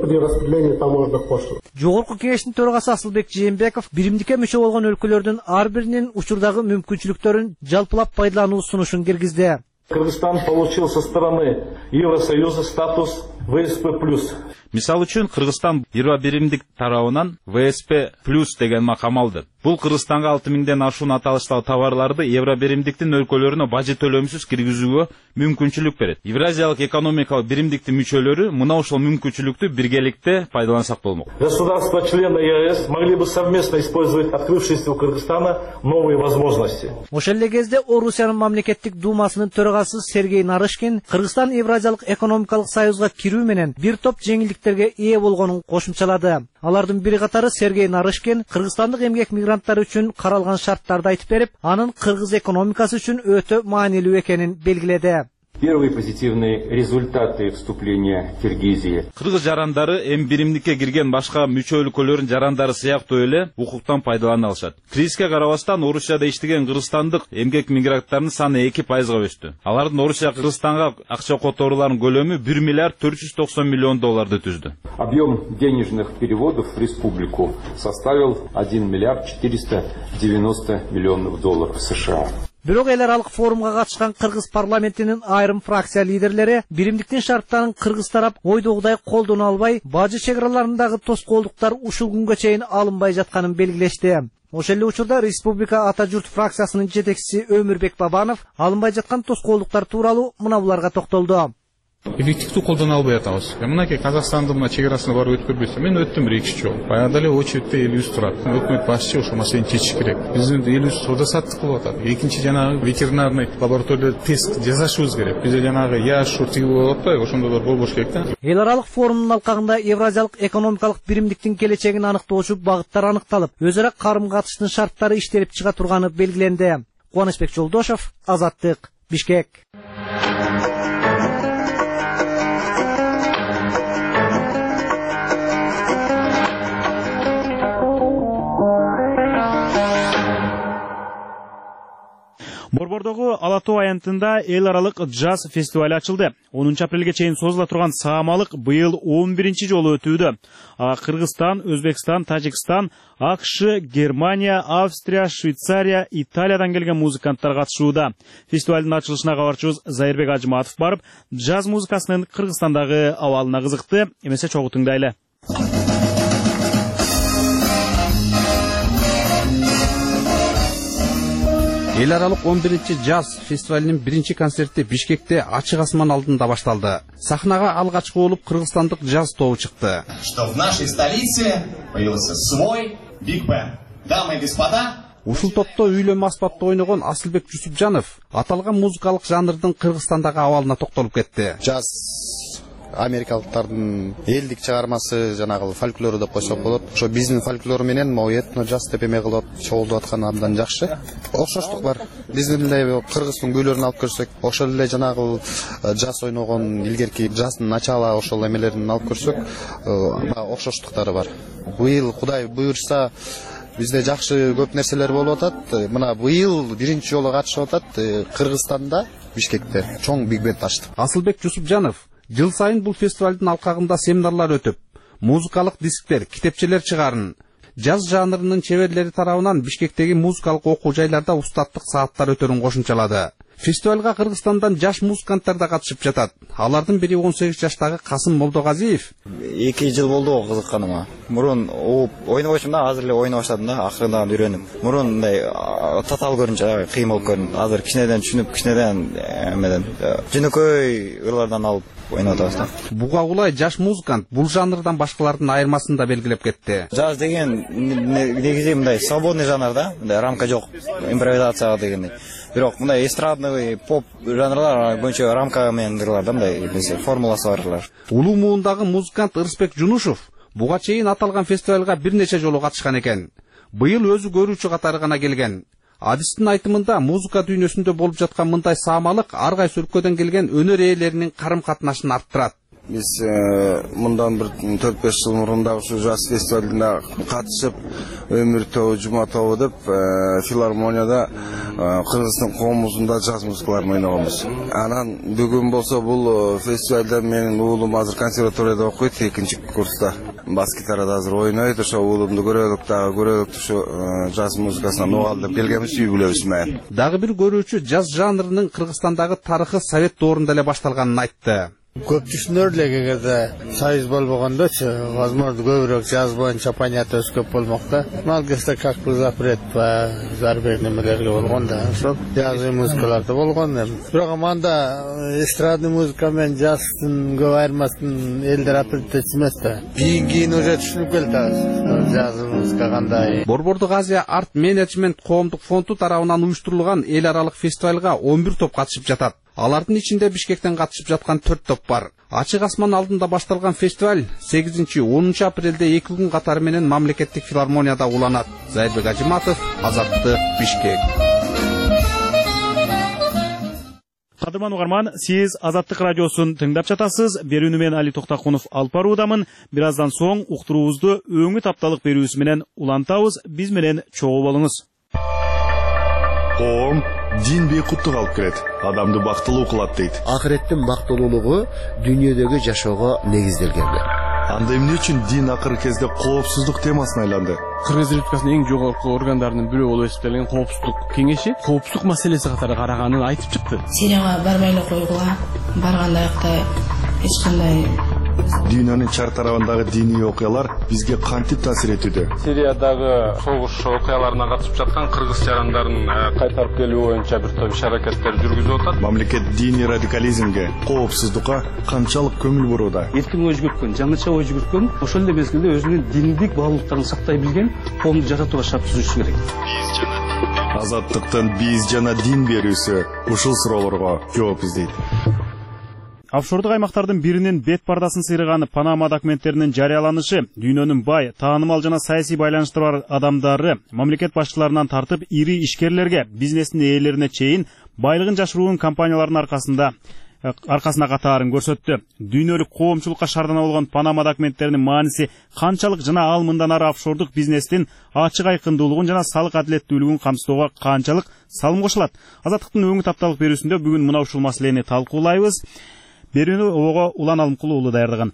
S18: Жогорку кеңештин төрагасы Асылбек Жээнбеков биримдикке мүчө болгон өлкөлөрдүн ар биринин учурдагы мүмкүнчүлүктөрүн жалпылап пайдалануу сунушун киргизди.
S19: Кыргызстан получил со стороны Евросоюза статус вэ эс пэ плюс.
S20: Мисал үчүн Кыргызстан биримдик тарабынан вэ эс пэ плюс деген макам алды. Бул Кыргызстанга алты миңден ашуун аталыштагы товарларды евро биримдиктин өлкөлөрүнө бажы төлөмсүз киргизүүгө мүмкүнчүлүк берет. Евразиялык экономикалык биримдиктин мүчөлөрү мына ошол мүмкүнчүлүктү биргеликте пайдалансак болмок.
S19: Государства-члены ЕАЭС могли бы совместно использовать открывшиеся у Кыргызстана новые возможности.
S18: Ошол эле кезде Орусиянын мамлекеттик думасынын төрагасы Сергей Нарышкин Кыргызстан Евразиялык экономикалык союзга кирүү менен бир топ жеңилдиктерге ээ болгонун кошумчалады. Алардын бири катары Сергей Нарышкин Кыргызстандык эмгек мигранттары үчүн каралган шарттарды айтып берип, анын кыргыз экономикасы үчүн өтө маанилүү экенин белгиледи.
S21: Первые позитивные результаты вступления Киргизии.
S20: Кыргыз жарандары эми биримдикке кирген башка мүчө өлкөлөрдүн жарандары сыяктуу эле укуктан пайдалана алышат. Кризиске карабастан Орусияда иштеген кыргызстандык эмгек мигранттарынын саны эки пайызга өстү. Алардын Орусия Кыргызстанга акча которууларынын көлөмү бир миллиард төрт жүз токсон миллион долларды түздү.
S21: Объем денежных переводов в республику составил один миллиард четыреста девяносто миллионов долларов США.
S18: Бирок эл аралык форумга катышкан Кыргыз парламентинин айрым фракция лидерлери биримдиктин шарттарын Кыргыз тарап ойдогудай колдоно албай, бажы чекараларындагы тоскоолдуктар ушул күнгө чейин алынбай жатканын белгилешти. Ошол эле учурда Республика Ата журт фракциясынын жетекчиси Өмүрбек Бабанов алынбай жаткан тоскоолдуктар тууралуу мына буларга токтолду.
S22: Эффективдүү колдоно албай атабыз. Мынакей Казакстандын мына чек-арасына барып өткөрбөйсүң. Мен өттүм бир эки үч жолу. Баягы эле очередте элибиз турат. Өкмөт башчы ошол маселени чечиш керек. Биздин элибиз соода саттык кылып атат. Экинчи жанагы ветеринарный лаборатория тест жасашыбыз керек. Бизде жанагы я шур тиги болуп атпайбы? Ошондойлор болбош керек да.
S18: Эл аралык форумдун алкагында Евразиялык экономикалык биримдиктин келечегин аныктоочу багыттар аныкталып, өз ара карым-катыштын шарттары иштелип чыга турганы белгиленди. Кубанычбек Жолдошев, Азаттык, Бишкек.
S1: Борбор Чоңгордогу Ала Тоо аянтында эл аралык джаз фестивалы ачылды. онунчу апрелге чейин созула турган саамалык быйыл он биринчи жолу өтүүдө. Кыргызстан, Өзбекстан, Тажикстан, АКШ, Германия, Австрия, Швейцария, Италиядан келген музыканттар катышууда. Фестивалдын ачылышына кабарчыбыз Зайырбек Ажматов барып, джаз музыкасынын Кыргызстандагы абалына кызыкты. Эмесе чогуу тыңдайлы.
S17: Эл аралык он биринчи джаз фестивалынын биринчи концерти Бишкекте ачык асман алдында башталды. Сахнага алгачкы болуп кыргызстандык джаз тобу чыкты.
S2: Что в нашей столице появился свой Big Band. Дамы и господа,
S17: Ушул топто үйлөнмө аспапта ойногон Асылбек Жусупжанов аталган музыкалык жанрдын Кыргызстандагы абалына токтолуп кетти.
S5: Джаз америкалыктардын элдик чыгармасы, жанагы фольклору деп койсок болот. Ошо биздин фольклор менен могу этно джаз деп эме кылып чогулдуп аткан абдан жакшы. Окшоштук бар. Биздин эле кыргыздын күйлөрүн алып көрсөк, ошол эле жанагы джаз ойногон илгерки джаздын начала ошол эмелерин алып көрсөк, окшоштуктары бар. Быйыл Кудай буйрса бизде жакшы көп нерселер болуп атат. Мына быйыл биринчи жолу катышып атат Кыргызстанда, Бишкекте чоң биг бенд ачты.
S17: Асылбек Жусупжанов жыл сайын бул фестивалдын алкагында семинарлар өтүп, музыкалык дисктер, китепчелер чыгарын, джаз жанрынын чеберлери тарабынан Бишкектеги музыкалык окуу жайларда устаттык сааттар өтөрүн кошумчалады. Фестивалга Кыргызстандан жаш музыканттар да катышып жатат. Алардын бири он сегиз жаштагы Касым Молдогазиев.
S23: эки жыл болду кызыкканыма. Мурун ойнобочумун да, азыр эле ойноп баштадым да, акырындан үйрөнүп. Мурун мындай татаал көрүнчү, кыйын болуп көрүндү. Азыр кичинеден түшүнүп, кичинеден эмеден жөнөкөй ырлардан алып ойноп атабыз.
S17: Буга улай жаш музыкант бул жанрдан башкалардын айырмасын да белгилеп кетти.
S23: Джаз деген негизи мындай свободный жанр да, мындай рамка жок, импровизация дегендей. Бирок мындай эстрадный поп жанрлар боюнча рамка менен ырлар да, мындай формуласы бар ырлар.
S17: Улуу муундагы музыкант Ырысбек Жунушев буга чейин аталган фестивалга бир нече жолу катышкан экен. Быйыл өзү көрүүчү катары гана келген. Адистин айтымында музыка дүйнөсүндө болуп жаткан мындай саамалык ар кайсы өлкөдөн келген өнөр ээлеринин карым катнашын арттырат.
S24: Биз мындан бир төрт беш жыл мурун да ушу жаз фестивалына катышып, Өмүр тобу, Жума тобу деп филармонияда Кыргызстан коомубузунда жаз музыкаларын ойногонбуз. Анан бүгүн болсо бул фестивалда менин уулум азыр консерваторияда окуйт, экинчи курста. Бас гитарада азыр ойнойт, ошо уулумду көрөлүк дагы көрөлүк ушу жаз музыкасынан угалы деп келгенбиз, үй бүлөбүз менен.
S17: Дагы бир көрүүчү жаз жанрынын Кыргызстандагы тарыхы Совет доорунда эле башталганын айтты.
S25: Көп түшүнөрлүк эгерде союз болбогондочу, возможно, көбүрөөк жаз боюнча понятиябыз көп болмокта. Малгесте как бы запрет по зарубежным немелерге болгон да, ошол жазгы музыкаларда болгон. Бирок анда эстрадный музыка менен жаздын көп айырмасын элдер апреттес эмес да. Кийин кийин уже түшүнүп келдик жазгы музыка кандай.
S17: Борбордук Азия арт менеджмент коомдук фонду тарабынан уюштурулган эл аралык фестивалга он бир топ катышып жатат. Алардын ичинде Бишкектен катышып жаткан төрт топ бар. Ачык асман алдында башталган фестиваль сегизинчи онунчу апрелде эки күн катары менен мамлекеттик филармонияда уланат. Зайырбек Ажиматов, Азаттык, Бишкек.
S1: Кадырман угарман, сиз Азаттык радиосун тыңдап жатасыз. Берүүнү мен Али Токтакунов алып баруудамын. Бир аздан соң уктуруубузду өңүт апталык берүүсү менен улантабыз. Биз менен чогуу болуңуз.
S11: Коом дин бейкуттук алып келет, адамды бактылуу кылат дейт.
S26: Акыреттин бактылуулугу дүйнөдөгү жашоого негизделген.
S11: Анда эмне үчүн дин акыркы кезде коопсуздук темасына айланды?
S27: Кыргыз республикасынын эң жогорку органдарынын бирөө болуп эсептелген коопсуздук кеңеши коопсуздук маселеси катары караганын айтып чыкты.
S28: Сирияга барбай эле койгула, барганда аякта эч кандай
S11: Дүйнөнүн чар тарабындагы диний окуялар бизге кантип таасир этүүдө?
S22: Сириядагы согуш окуяларына катышып жаткан кыргыз жарандарын кайтарып келүү боюнча бир топ иш-аракеттер жүргүзүп атат.
S11: Мамлекет диний радикализмге, коопсуздукка канчалык көңүл бурууда?
S29: Эркин ой жүгүрткөн, жаңыча ой жүгүрткөн, ошол эле мезгилде өзүнүн диндик баалуулуктарын сактай билген коомду жашатууга шарт түзүшү керек.
S11: Азаттыктын биз жана дин берүүсү ушул суроолорго жооп издейт.
S1: Офшордук аймактардын биринин бет пардасын сыйраган Панама документтеринин жарыяланышы дүйнөнүн бай, таанымал жана саясий байланыштары бар адамдары мамлекет башчыларынан тартып ири ишкерлерге, бизнестин ээлерине чейин байлыгын жашыруун компаниялардын аркасында аркасына катаарын көрсөттү. Дүйнөлүк коомчулукка шаардана болгон Панама документтеринин мааниси канчалык жана ал мындан ары офшордук бизнестин ачык айкындуулугун жана салык адилеттүүлүгүн камсыздоого канчалык салым кошулат? Азаттыктын өңүт апталык берүүсүндө бүгүн мына ушул маселени талкуулайбыз. Берүүнү ого Улан Алымкулуу уулу даярдаган.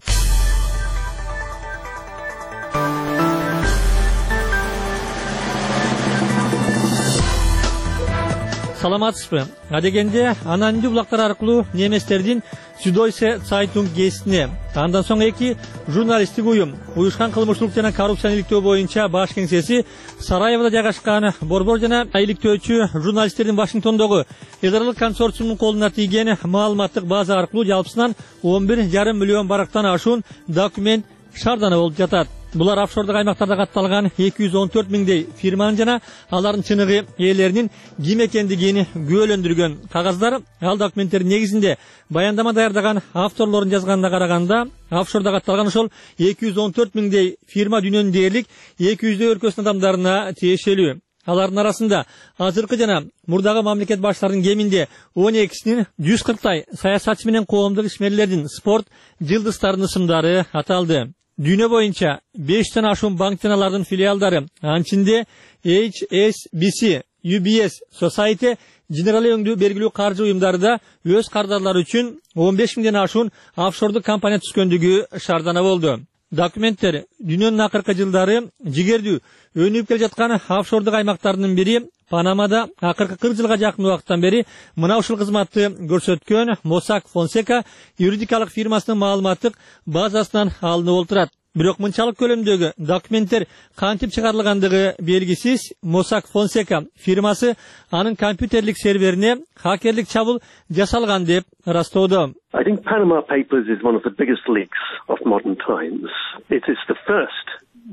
S3: Саламатсызбы? Адегенде анандуу булактар аркылуу неместердин Süddeutsche Zeitung гезитине, андан соң эки журналисттик уюм уюшкан кылмыштуулук жана коррупцияны иликтөө боюнча баш кеңсеси Сараевода жайгашкан борбор жана иликтөөчү журналисттердин Вашингтондогу эл аралык консорциумдун колуна тийген маалыматтык база аркылуу жалпысынан он бир жарым миллион барактан ашуун документ шаардана болуп жатат. Булар офшордук аймактарда катталган эки жүз он төрт миңдей фирманын жана алардын чыныгы ээлеринин ким экендигин күбөлөндүргөн кагаздар. Ал документтердин негизинде баяндама даярдаган авторлордун жазганына караганда, офшордо катталган ошол эки жүз он төрт миңдей фирма дүйнөнүн дээрлик эки жүздөй өлкөсүнүн адамдарына тиешелүү. Алардын арасында азыркы жана мурдагы мамлекет баштарынын кеминде он экисинин жүз кырктай саясатчы менен коомдук ишмерлердин спорт жылдыздарынын ысымдары аталды. Дүйнө боюнча бештен ашуун банктен алардын филиалдары, анчинде эйч эс би си, ю би эс, Societe Generale өңдүү белгилүү каржы уюмдары да өз кардарлары үчүн он беш миңден ашуун офшордук компания түзгөндүгү шаардана болду. Документтер дүйнөнүн акыркы жылдары жигердүү өнүгүп келе жаткан офшордук аймактардын бири Панамада акыркы кырк жылга жакын убакыттан бери мына ушул кызматты көрсөткөн Mossack Fonseca юридикалык фирмасынын маалыматтык базасынан алынып олтурат. Бирок мынчалык көлөмдөгү документтер кантип чыгарылгандыгы белгисиз. Mossack Fonseca фирмасы анын компьютерлик серверине хакерлик чабуул жасалган деп ырастоодо.
S4: I think Panama Papers is one of the biggest leaks of modern times. It is the first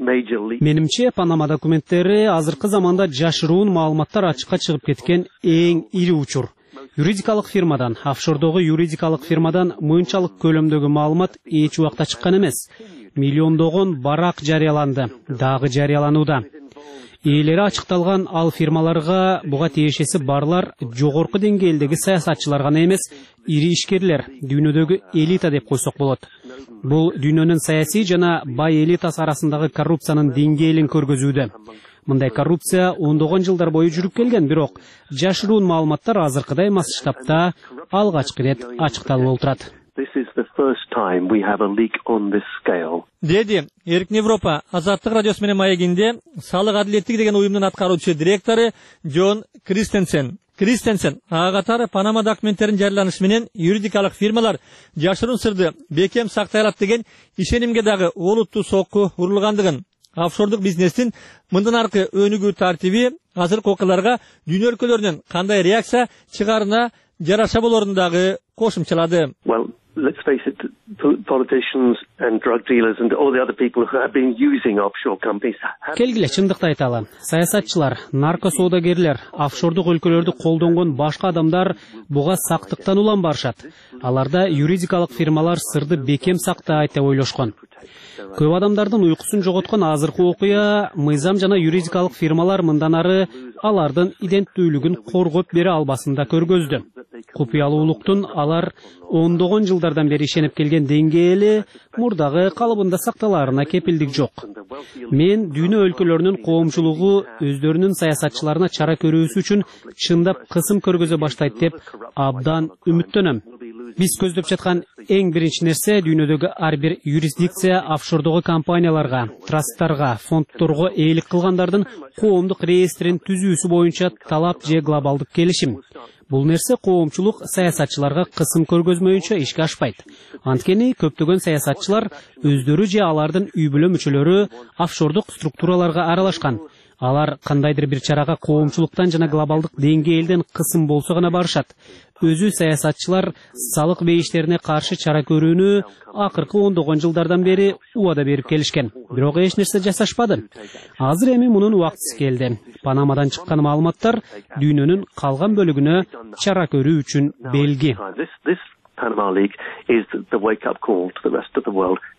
S6: Менимче, Панама документтери азыркы заманда жашыруун маалыматтар ачыкка чыгып кеткен эң ири учур. Юридикалык фирмадан, офшордогу юридикалык фирмадан мынчалык көлөмдөгү маалымат эч убакта чыккан эмес. Миллиондогон барак жарыяланды, дагы жарыяланууда. Ээлери ачыкталган ал фирмаларга буга тиешеси барлар жогорку деңгээлдеги саясатчылар гана эмес, ири ишкерлер, дүйнөдөгү элита деп койсок болот. Бул дүйнөнүн саясий жана бай элитасы арасындагы коррупциянын деңгээлин көргөзүүдө. Мындай коррупция ондогон жылдар бою жүрүп келген, бирок жашыруун маалыматтар азыркыдай масштабта алгачкы рет ачыкталып олтурат.
S3: Деди Эркин Европа Азаттык радиосу менен маегинде салык адилеттиги деген уюмдун аткаруучу директору Джон Кристенсен. Кристенсен ага катары Панама документтерин жарыяланышы менен юридикалык фирмалар жашыруун сырды бекем сактай алат деген ишенимге дагы олуттуу сокку урулгандыгын, офшордук бизнестин мындан аркы өнүгүү тартиби азыркы окуяларга дүйнө өлкөлөрүнүн кандай реакция чыгарына жараша болорун дагы кошумчалады.
S4: Let's face it, politicians and drug dealers and all the other people who have been using offshore companies.
S6: Келгиле, чындыкты айталы. Саясатчылар, нарко соодагерлер, офшордук өлкөлөрдү колдонгон башка адамдар буга сактыктан улам барышат. Аларда юридикалык фирмалар сырды бекем сактайт деп ойлошкон. Көп адамдардын уйкусун жоготкон азыркы окуя мыйзам жана юридикалык фирмалар мындан ары алардын иденттүүлүгүн коргоп бере албасын да көргөздү. Купуялуулуктун алар ондогон жылдардан бери ишенип келген деңгээли мурдагы калыбында сакталарына кепилдик жок. Мен дүйнө өлкөлөрүнүн коомчулугу өздөрүнүн саясатчыларына чара көрүүсү үчүн чындап кысым көргөзө баштайт деп абдан үмүттөнөм. Биз көздөп жаткан эң биринчи нерсе дүйнөдөгү ар бир юрисдикция офшордогу компанияларга, трасттарга, фондторго ээлик кылгандардын коомдук реестрин түзүүсү боюнча талап же глобалдык келишим. Бул нерсе коомчулук саясатчыларга кысым көргөзмөйүнчө ишке ашпайт. Анткени көптөгөн саясатчылар өздөрү же алардын үй бүлө мүчөлөрү офшордук структураларга аралашкан. Алар кандайдыр бир чарага коомчулуктан жана глобалдык деңгээлден кысым болсо гана барышат. Өзү саясатчылар салык бейиштерине каршы чара көрүүнү акыркы ондогон жылдардан бери убада берип келишкен. Бирок эч нерсе жасашпады. Азыр эми мунун убактысы келди. Панамадан чыккан маалыматтар дүйнөнүн калган бөлүгүнө чара көрүү үчүн белги.
S4: Panama leak is the wake-up call to the rest of the world.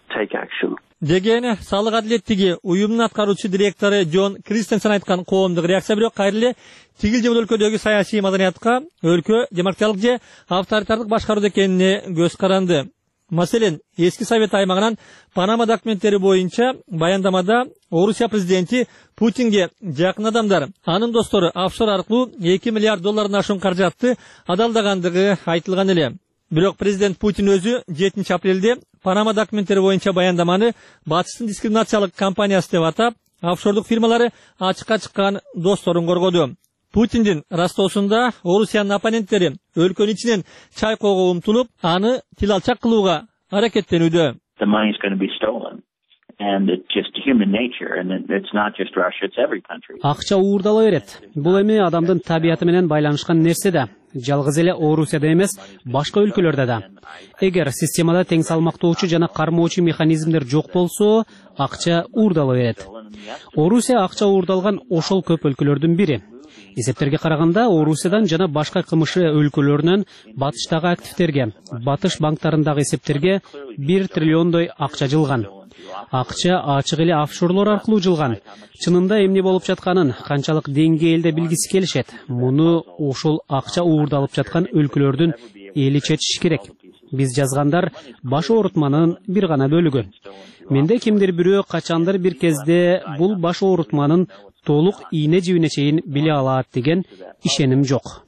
S4: take action.
S3: деген салык адилеттиги уюмдун аткаруучу директору Джон Кристенсен айткан коомдук реакция бирок кайрыле тигил же бул өлкөдөгү саясий маданиятка өлкө демократиялык же авторитардык башкаруу экенине көз каранды. Маселен, эски совет аймагынан Панама документтери боюнча баяндамада Орусия президенти Путинге жакын адамдар, анын достору офшор аркылуу эки миллиард доллардан ашуун каражатты адалдагандыгы айтылган эле. Бирок президент Путин өзү жетинчи апрелде Панама документтери боюнча баяндаманы батыштын дискриминациялык кампаниясы деп атап, офшордук фирмалары ачыкка чыккан досторун коргоду. Путиндин растоосунда Орусиянын оппоненттери өлкөнүн ичинен чайкоого умтулуп, аны тил алчак кылууга аракеттенүүдө.
S7: The money is going to be stolen. And it's just human nature, and it's not just Russia, it's every country.
S6: Акча уурдала берет. Бул эми адамдын табияты менен байланышкан нерсе да. Жалгыз эле Орусияда эмес, башка өлкөлөрдө да. Эгер системада тең салмактоочу жана кармоочу механизмдер жок болсо, акча уурдала берет. Орусия акча уурдалган ошол көп өлкөлөрдүн бири. Эсептерге караганда Орусиядан жана башка кымышы өлкөлөрүнөн батыштагы активтерге, батыш банктарындагы эсептерге бир триллиондой акча жылган. Акча ачык эле офшорлор аркылуу жылган. Чынында эмне болуп жатканын канчалык деңгээлде билгиси келишет. Муну ошол акча уурдалып жаткан өлкөлөрдүн эли чечиши керек. Биз жазгандар баш оорутманын бир гана бөлүгү. Менде кимдир бирөө качандыр бир кезде бул баш оорутманын толук ийне жибине чейин биле алат деген ишеним жок.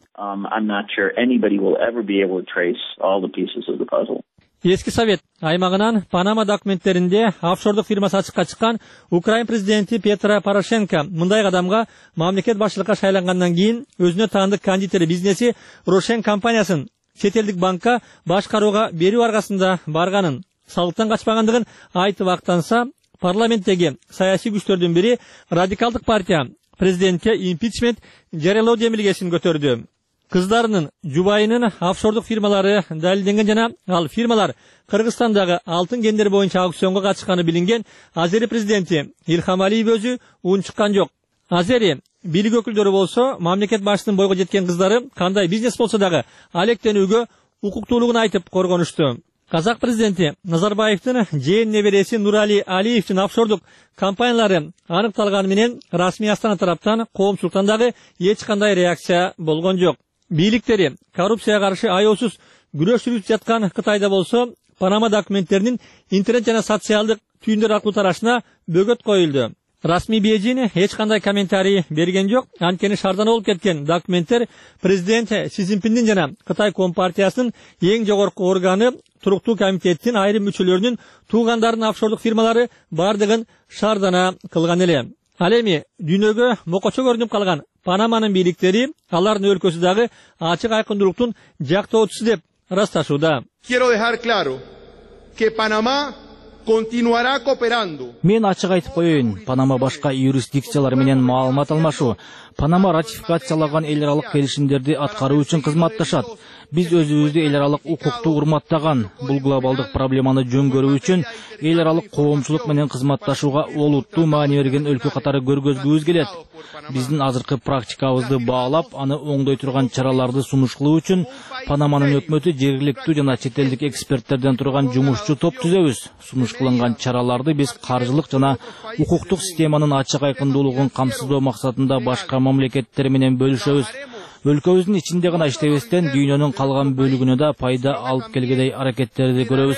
S3: Эски совет аймагынан Панама документтеринде офшордук фирмасы ачыкка чыккан Украин президенти Петро Порошенко мындай кадамга мамлекет башчылыкка шайлангандан кийин өзүнө таандык кондитер бизнеси Рошен компаниясын чет элдик банкка башкарууга берүү аркасында барганын, салыктан качпагандыгын айтып актанса, парламенттеги саясий күчтөрдүн бири радикалдык партия президентке импичмент жарыялоо демилгесин көтөрдү. Кыздарынын жубайынын офшордук фирмалары далилденген жана ал фирмалар Кыргызстандагы алтын кендери боюнча аукционго катышканы билинген Азери президенти Илхам Алиев өзү уун чыккан жок. Азери бийлик өкүлдөрү болсо мамлекет башчысынын бойго жеткен кыздары кандай бизнес болсо дагы алектенүүгө укуктуулугун айтып коргонушту. Казак президенти Назарбаевдин жээн небереси Нурали Алиевдин офшордук компаниялары аныкталганы менен расмий Астана тараптан коомчулуктан дагы эч кандай реакция болгон жок. Бийликтери коррупцияга каршы аяосуз күрөш жүргүзүп жаткан Кытайда болсо Панама документтеринин интернет жана социалдык түйүндөр аркылуу тарашына бөгөт коюлду. Расмий Бейжин эч кандай комментарий берген жок. Анткени шаардан болуп кеткен документтер президент Си Цзиньпиндин жана Кытай Компартиясынын эң жогорку органы туруктуу комитеттин айрым мүчөлөрүнүн туугандарынын офшорлук фирмалары бардыгын шаардана кылган эле. Ал эми дүйнөгө мокочо көрүнүп калган Панаманын бийликтери алардын өлкөсү дагы ачык айкындуулуктун жактоочусу деп ырасташууда.
S8: Quiero dejar claro que Panamá continuará cooperando.
S9: Мен ачык айтып коеюн, Панама башка юрисдикциялар менен маалымат алмашуу, Панама ратификациялаган эл аралык келишимдерди аткаруу үчүн кызматташат. Биз өзүбүздү эл аралык укукту урматтаган, бул глобалдык проблеманы жөнгөрүү үчүн эл аралык коомчулук менен кызматташууга олуттуу маани берген өлкө катары көргөзгүбүз келет. Биздин азыркы практикабызды баалап, аны оңдой турган чараларды сунуш кылуу үчүн Панаманын өкмөтү жергиликтүү жана чет элдик эксперттерден турган жумушчу топ түзөбүз. Сунуш кылынган чараларды биз каржылык жана укуктук системанын ачык айкындуулугун камсыздоо максатында башка мамлекеттер менен бөлүшөбүз. Өлкөбүздүн ичинде гана иштебестен дүйнөнүн калган бөлүгүнө да пайда алып келгедей аракеттерди көрөбүз.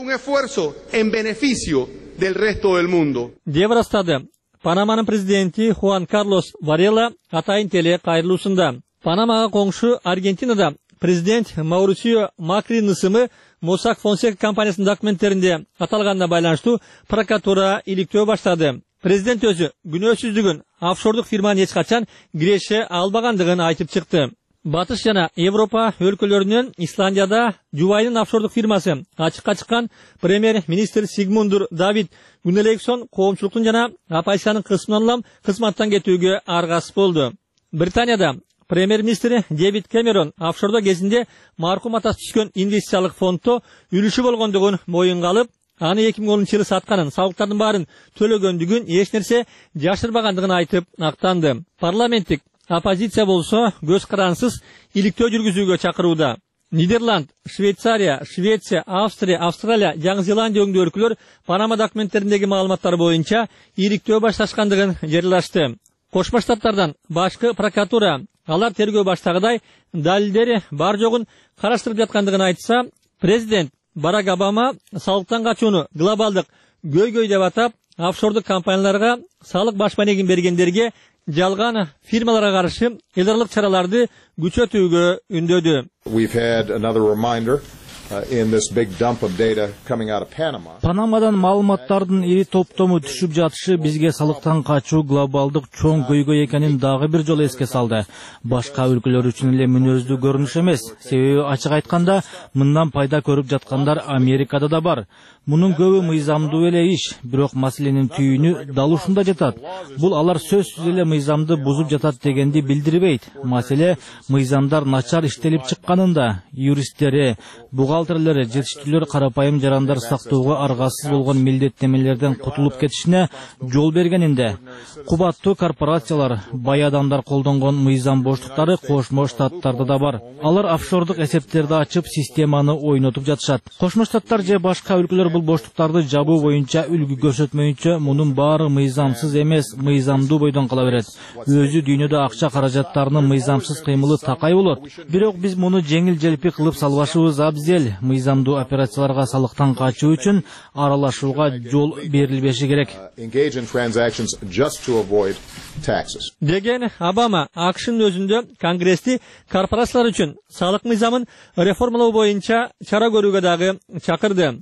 S3: Деп ырастады Панаманын президенти Хуан Карлос Варела атайын теле кайрылуусунда. Панамага коңшу Аргентинада президент Маурисио Макринин ысымы Mossack Fonseca компаниясынын документтеринде аталганына байланыштуу прокуратура иликтөө баштады. Президент өзү күнөөсүздүгүн офшордук фирманын эч качан киреше албагандыгын айтып чыкты. Батыш жана Европа өлкөлөрүнөн Исландияда жубайынын офшордук фирмасы ачыкка чыккан премьер-министр Сигмунdur Давид Гуннелейксон коомчулуктун жана оппозициянын кысмынан улам кызматтан кетүүгө аргасыз болду. Британияда премьер-министр Дэвид Кэмерон офшордо кезинде маркум атасы түшкөн инвестициялык фонддо үлүшү болгондугун моюнга алып, аны эки миң онунчу жылы сатканын, салыктардын баарын төлөгөндүгүн, эч нерсе жашырбагандыгын айтып актанды. Парламенттик оппозиция болсо көз карансыз иликтөө жүргүзүүгө чакырууда. Нидерланд, Швейцария, Швеция, Австрия, Австралия, Жаңы Зеландия өңдүү өлкөлөр Панама документтериндеги маалыматтар боюнча ийриктөө башташкандыгын жарыялашты. Кошмо Штаттардан башкы прокуратура алар тергөө баштагыдай далилдери бар жогун караштырып жаткандыгын айтса, президент Барак Обама салыктан качууну глобалдык көйгөй деп атап, офшордук компанияларга салык баш маанегин бергендерге жалган фирмаларга каршы элдарлык чараларды күчөтүүгө үндөдү.
S10: We've had another reminder uh, in this big dump of data coming out of Panama.
S9: Панамадан маалыматтардын ири топтому түшүп жатышы бизге салыктан качуу глобалдык чоң көйгөй экенин дагы бир жолу эске салды. Башка өлкөлөр үчүн эле мүнөздүү көрүнүш эмес. Себеби ачык айтканда, мындан пайда көрүп жаткандар Америкада да бар. Мунун көбү мыйзамдуу эле иш, бирок маселенин түйүнү дал ушунда жатат. Бул алар сөзсүз эле мыйзамды бузуп жатат дегенди билдирбейт. Маселе мыйзамдар начар иштелип чыкканында, юристтери, бухгалтерлери, жетиштүүлөр карапайым жарандар сактоого аргасыз болгон милдеттемелерден кутулуп кетишине жол бергенинде, кубаттуу корпорациялар, бай адамдар колдонгон мыйзам боштуктары Кошмо Штаттарда да бар. Алар офшордук эсептерди ачып, системаны ойнотуп жатышат. Кошмо Штаттар же башка өлкөлөр бул боштуктарды жабуу боюнча үлгү көрсөтмөйүнчө мунун баары мыйзамсыз эмес, мыйзамдуу бойдон кала берет. Өзү дүйнөдө акча каражаттарынын мыйзамсыз кыймылы такай болот. Бирок биз муну жеңил-желпи кылып салбашыбыз абзел. Мыйзамдуу операцияларга салыктан качуу үчүн аралашууга жол берилбеши керек. Деген Обама АКШнын өзүндө Конгрессти корпорациялар үчүн салык мыйзамын реформалоо боюнча чара көрүүгө дагы чакырды.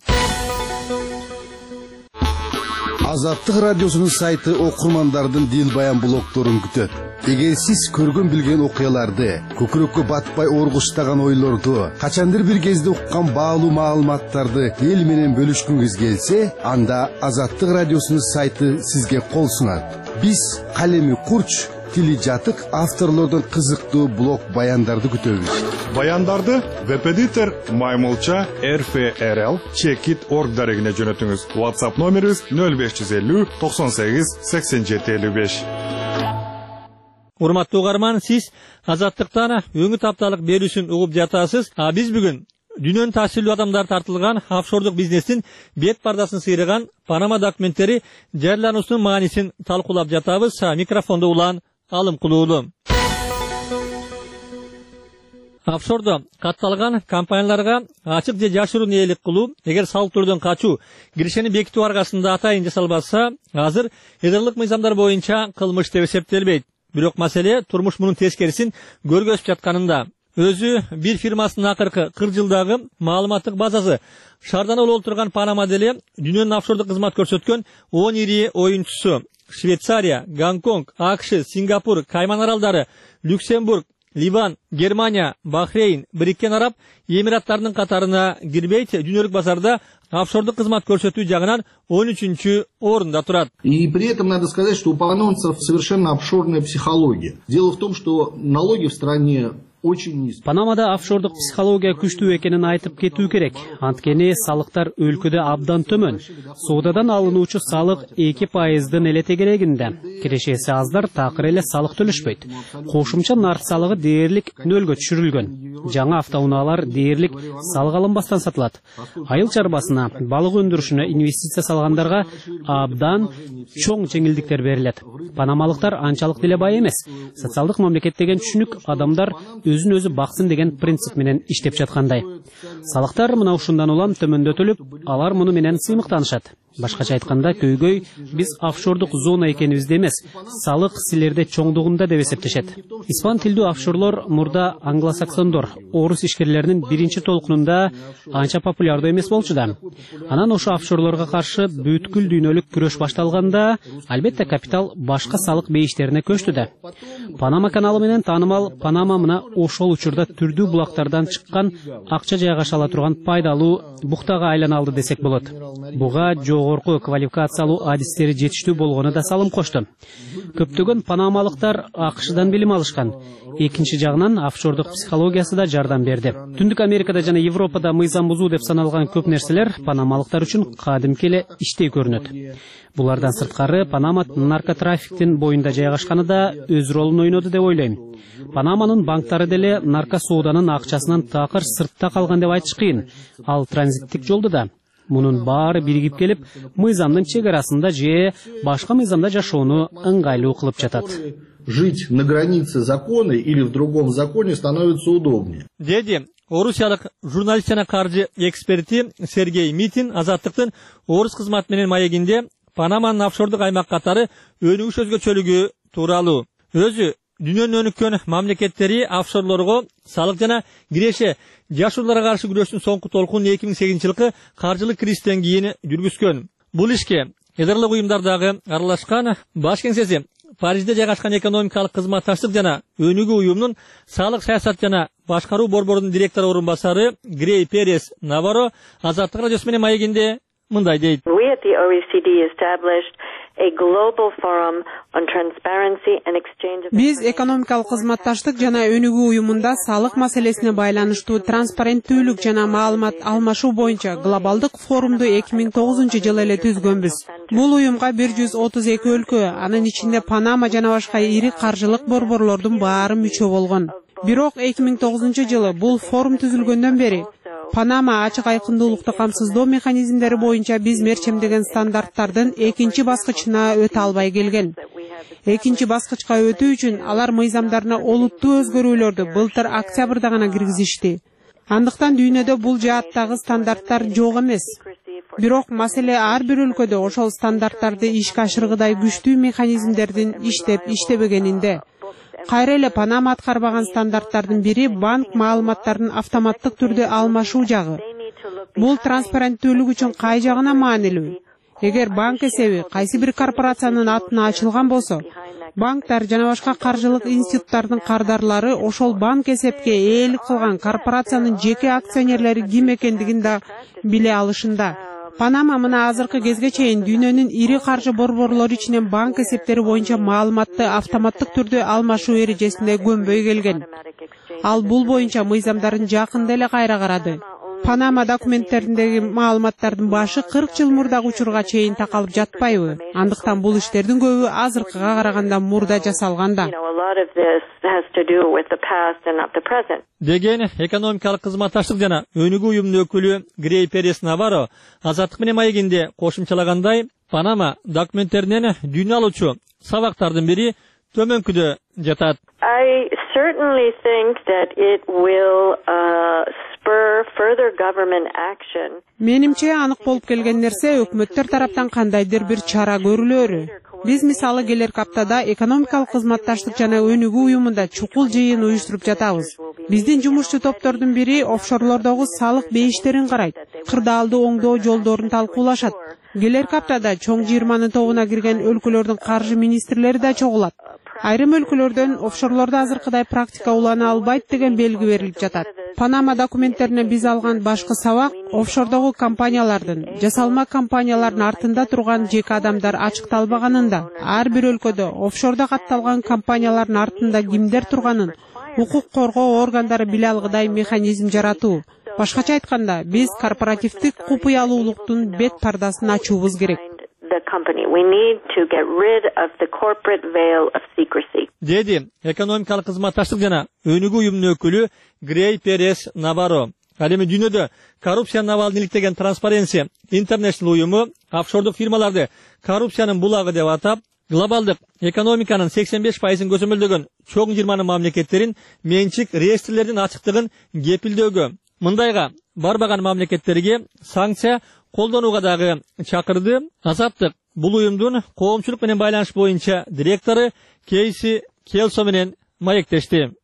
S26: Азаттык радиосунун сайты окурмандардын дил баян блогторун күтөт. Эгер сиз көргөн билген окуяларды, көкүрөккө батпай оргуштаган ойлорду, качандыр бир кезде уккан баалуу маалыматтарды эл менен бөлүшкүңүз келсе, анда Азаттык радиосунун сайты сизге кол сунат. Биз калеми курч, тили жатык авторлордон кызыктуу блог баяндарды күтөбүз.
S11: Баяндарды веб-эдитор Маймылча эр эф эр эл чекит точка орг дарегине жөнөтүңүз. WhatsApp номерибиз нөл беш жүз элүү токсон сегиз сексен жети элүү беш.
S3: Урматтуу угарман, сиз Азаттыктан өңү тапталык берүүсүн угуп жатасыз. А биз бүгүн дүйнөнүн таасирлүү адамдар тартылган офшордук бизнестин бет пардасын сыйраган Панама документтери жарыялануусунун маанисин талкуулап жатабыз. Микрофондо улан Алым Кулуулу. Офшордо катталган компанияларга ачык же жашыруун ээлик кылуу, эгер салык төлөөдөн качуу, киришени бекитүү аркасында атайын жасалбаса, азыр эдерлик мыйзамдар боюнча кылмыш деп эсептелбейт. Бирок маселе турмуш мунун тескерисин көргөзүп жатканында. Өзү бир фирмасынын акыркы кырк жылдагы маалыматтык базасы шаардан болуп турган Панама деле дүйнөнүн офшордук кызмат көрсөткөн он ири оюнчусу Швейцария, Гонконг, АКШ, Сингапур, Кайман аралдары, Люксембург, Ливан, Германия, Бахрейн, Бириккен Араб Эмираттарынын катарына кирбейт. Дүйнөлүк базарда офшордук кызмат көрсөтүү жагынан он үчүнчү орунда турат.
S12: И при этом надо сказать, что у панамцев совершенно офшорная психология. Дело в том, что налоги в стране
S6: Панамада офшордук психология күчтүү экенин айтып кетүү керек. Анткени салыктар өлкөдө абдан төмөн. Соодадан алынуучу салык эки пайыздын эле тегерегинде. Кирешеси аздар такыр эле салык төлөшпөйт. Кошумча нарк салыгы дээрлик нөлгө түшүрүлгөн. Жаңа автоунаалар дээрлик салык алынбастан сатылат. Айыл чарбасына, балык өндүрүшүнө инвестиция салгандарга абдан чоң жеңилдиктер берилет. Панамалыктар анчалык деле бай эмес. Социалдык мамлекет деген түшүнүк адамдар өзүн өзү баксын деген принцип менен иштеп жаткандай. Салыктар мына ушундан улам төмөндөтүлүп, алар муну менен сыймыктанышат. Башкача айтканда, көйгөй биз офшордук зона экенибизде эмес, салык силерде чоңдугунда деп эсептешет. Испан тилдүү офшорлор мурда англосаксондор, орус ишкерлеринин биринчи толкунунда анча популярдуу эмес болчу да. Анан ошо офшорлорго каршы бүткүл дүйнөлүк күрөш башталганда, албетте капитал башка салык бейиштерине көчтү да. Панама каналы менен таанымал Панама мына ошол учурда түрдүү булактардан чыккан акча жайгаша ала турган пайдалуу буктага айлана алды десек болот. Буга жол жогорку квалификациялуу адистери жетиштүү болгону да салым кошту. Көптөгөн панамалыктар АКШдан билим алышкан. Экинчи жагынан офшордук психологиясы да жардам берди. Түндүк Америкада жана Европада мыйзам бузуу деп саналган көп нерселер панамалыктар үчүн кадимки эле иштей көрүнөт. Булардан сырткары Панама наркотрафиктин боюнда жайгашканы да өз ролун ойноду деп ойлойм. Панаманын банктары деле наркосооданын акчасынан такыр сыртта калган деп айтыш кыйын. Ал транзиттик жолду да. Мунун баары биригип келип, мыйзамдын чегарасында же башка мыйзамда жашоону ыңгайлуу кылып жатат.
S12: Жить на границе закона или в другом законе становится удобнее.
S3: Деди, орусиялык журналист жана каржы эксперти Сергей Митин Азаттыктын орус кызматы менен маегинде Панаманын офшордук аймак катары өнүгүш өзгөчөлүгү тууралуу. Өзү дүйнөнүн өнүккөн мамлекеттери офшорлорго салык жана киреше жашоолорго каршы күрөштүн соңку толкунун эки миң сегизинчи жылкы каржылык кризистен кийин жүргүзгөн. Бул ишке эдерлик уюмдардагы аралашкан баш кеңсеси Парижде жайгашкан экономикалык кызматташтык жана өнүгүү уюмунун салык саясат жана башкаруу борборунун директор орун басары Грей Перес Наваро Азаттык радиосу менен маегинде мындай дейт.
S2: We at the O E C D established a global forum on transparency and exchange of
S13: Биз экономикалык кызматташтык жана өнүгүү уюмунда салык маселесине байланыштуу транспаrenттүүлүк жана маалымат алмашуу боюнча глобалдык форумду эки миң тогузунчу жылы эле түзгөнбүз. Бул уюмга бир жүз отуз эки өлкө, анын ичинде Панама жана башка ири каржылык борборлордун баары мүчө болгон. Бирок эки миң тогузунчу жылы бул форум түзүлгөндөн бери Панама ачык айкындуулукту камсыздоо механизмдери боюнча биз мерчемдеген стандарттардын экинчи баскычына өтө албай келген. Экинчи баскычка өтүү үчүн алар мыйзамдарына олуттуу өзгөрүүлөрдү былтыр октябрда гана киргизишти. Андыктан дүйнөдө бул жааттагы стандарттар жок эмес. Бирок маселе ар бир өлкөдө ошол стандарттарды ишке ашыргыдай күчтүү механизмдердин иштеп иштебегенинде. Кайра эле Панама аткарбаган стандарттардын бири банк маалыматтарын автоматтык түрдө алмашуу жагы. Бул транспаrenттүүлүк үчүн кай жагына маанилүү? Эгер банк эсеби кайсы бир корпорациянын атына ачылган болсо, банктар жана башка каржылык институттардын кардарлары ошол банк эсепке ээлик кылган корпорациянын жеке акционерлери ким экендигин да биле алышында. Панама мына азыркы кезге чейин дүйнөнүн ири каржы борборлору ичинен банк эсептери боюнча маалыматты автоматтык түрдө алмашуу эрежесинде көнбөй келген. Ал бул боюнча мыйзамдарын жакында эле кайра карады. Панама документтериндеги маалыматтардын башы кырк жыл мурдагы учурга чейин такалып жатпайбы? Андыктан бул иштердин көбү азыркыга караганда мурда жасалган да.
S3: Деген экономикалык кызматташтык жана өнүгүү уюмунун өкүлү Грей Перес Наваро Азаттык менен маегинде кошумчалагандай, Панама документтеринен дүйнө алуучу сабактардын бири төмөнкүдө жатат.
S2: I certainly think that it will uh, spur further government action.
S13: Менимче анык болуп келген нерсе өкмөттөр тараптан кандайдыр бир чара көрүлөрү. Биз мисалы келер аптада экономикалык кызматташтык жана өнүгүү уюмунда чукул жыйын уюштуруп жатабыз. Биздин жумушчу топтордун бири офшорлордогу салык бейиштерин карайт, кырдаалды оңдоо жолдорун талкуулашат. Келер аптада чоң жыйырманын тобуна кирген өлкөлөрдүн каржы министрлери да чогулат. Айрым өлкөлөрдөн офшорлордо азыркыдай практика улана албайт деген белги берилип жатат. Панама документтеринен биз алган башкы сабак офшордогу компаниялардын, жасалма компаниялардын артында турган жеке адамдар ачыкталбаганында, ар бир өлкөдө офшордо катталган компаниялардын артында кимдер турганын укук коргоо органдары биле алгыдай механизм жаратуу. Башкача айтканда, биз корпоративдик купуялуулуктун бет пардасын ачуубуз керек.
S3: Деди экономикалык кызматташтык жана өнүгүү уюмунун өкүлү Грей Перес Наваро. Ал эми дүйнөдө коррупциянын абалын иликтеген Transparency International уюму офшордук фирмаларды коррупциянын булагы деп атап, глобалдык экономиканын сексен беш пайызын көзөмөлдөгөн чоң жыйырманын мамлекеттерин менчик реестрлердин ачыктыгын кепилдөөгө, мындайга барбаган мамлекеттерге санкция колдонууга дагы чакырды. Азаттык бул уюмдун коомчулук менен байланыш боюнча директору Кейси Келсо менен маектешти.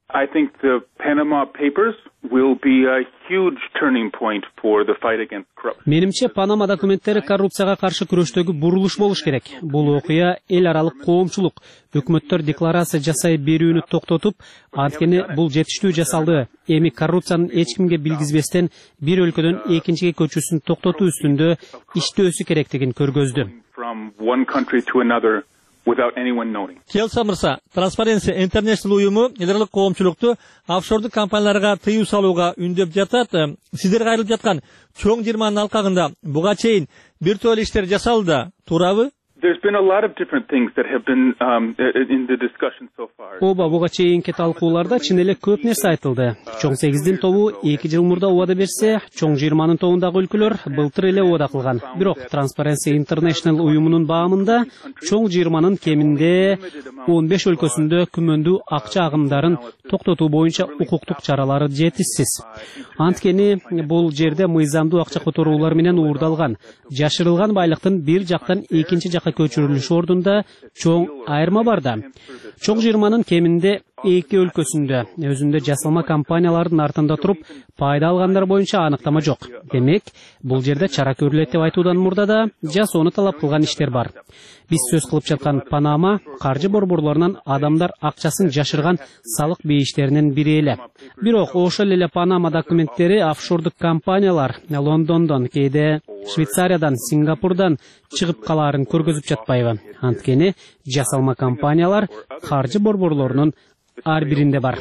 S5: I think the Panama Papers will be a huge turning point for the fight against corruption.
S6: Менимче, Панама документтери коррупцияга каршы күрөштөгү бурулуш болуш керек. Бул окуя эл аралык коомчулук, өкмөттөр декларация жасай берүүнү токтотуп, анткени бул жетиштүү жасалды. Эми коррупциянын эч кимге билгизбестен бир өлкөдөн экинчиге көчүүсүн токтотуу үстүндө иштөөсү керектигин көргөздү.
S5: From one country to another without anyone knowing.
S3: Келса Мырса, Transparency International уюму эл аралык коомчулукту офшордук компанияларга тыюу салууга үндөп жатат. Сиздер кайрылып жаткан чоң жыйырманын алкагында буга чейин бир топ иштер жасалды, туурабы?
S5: There's been a lot of different things that have been um, in the discussion so far.
S6: Оба буга чейинки талкууларда чын эле көп нерсе айтылды. Чоң сегиздин тобу эки жыл мурда убада берсе, чоң жыйырманын тобундагы өлкөлөр былтыр эле убада кылган. Бирок Transparency International уюмунун баамында чоң жыйырманын кеминде он беш өлкөсүндө күмөндүү акча агымдарын токтотуу боюнча укуктук чаралары жетишсиз. Анткени бул жерде мыйзамдуу акча которуулар менен уурдалган, жашырылган байлыктын бир жактан экинчи жакка көчүрүлүш ордунда чоң айырма бар да. Чоң жыйырманын кеминде эки өлкөсүндө өзүндө жасалма компаниялардын артында туруп пайда алгандар боюнча аныктама жок. Демек, бул жерде чара көрүлөт деп айтуудан мурда да жасоону талап кылган иштер бар. Биз сөз кылып жаткан Панама каржы борборлорунан адамдар акчасын жашырган салык бейиштеринин бири эле. Бирок ошол эле Панама документтери офшордук компаниялар Лондондон, кээде Швейцариядан, Сингапурдан чыгып калаарын көргөзүп жатпайбы? Анткени жасалма компаниялар каржы борборлорунун ар биринде бар.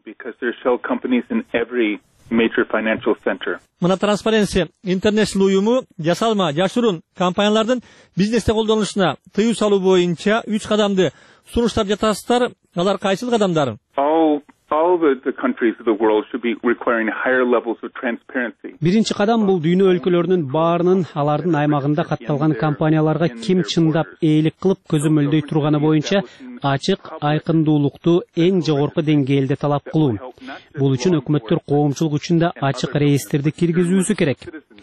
S3: Мына Transparency International уюму жасалма жашыруун компаниялардын бизнесте колдонулушуна тыюу салуу боюнча үч кадамды сунуштап жатасыздар. Алар кайсыл кадамдар?
S5: All all the, the countries of the world should be requiring higher levels of transparency.
S6: Биринчи кадам бул дүйнө өлкөлөрүнүн баарынын алардын аймагында катталган компанияларга ким чындап ээлик кылып көзөмөлдөй турганы боюнча ачык айкындуулукту эң жогорку деңгээлде талап кылуу. Бул үчүн өкмөттөр коомчулук үчүн да ачык реестрди киргизүүсү керек.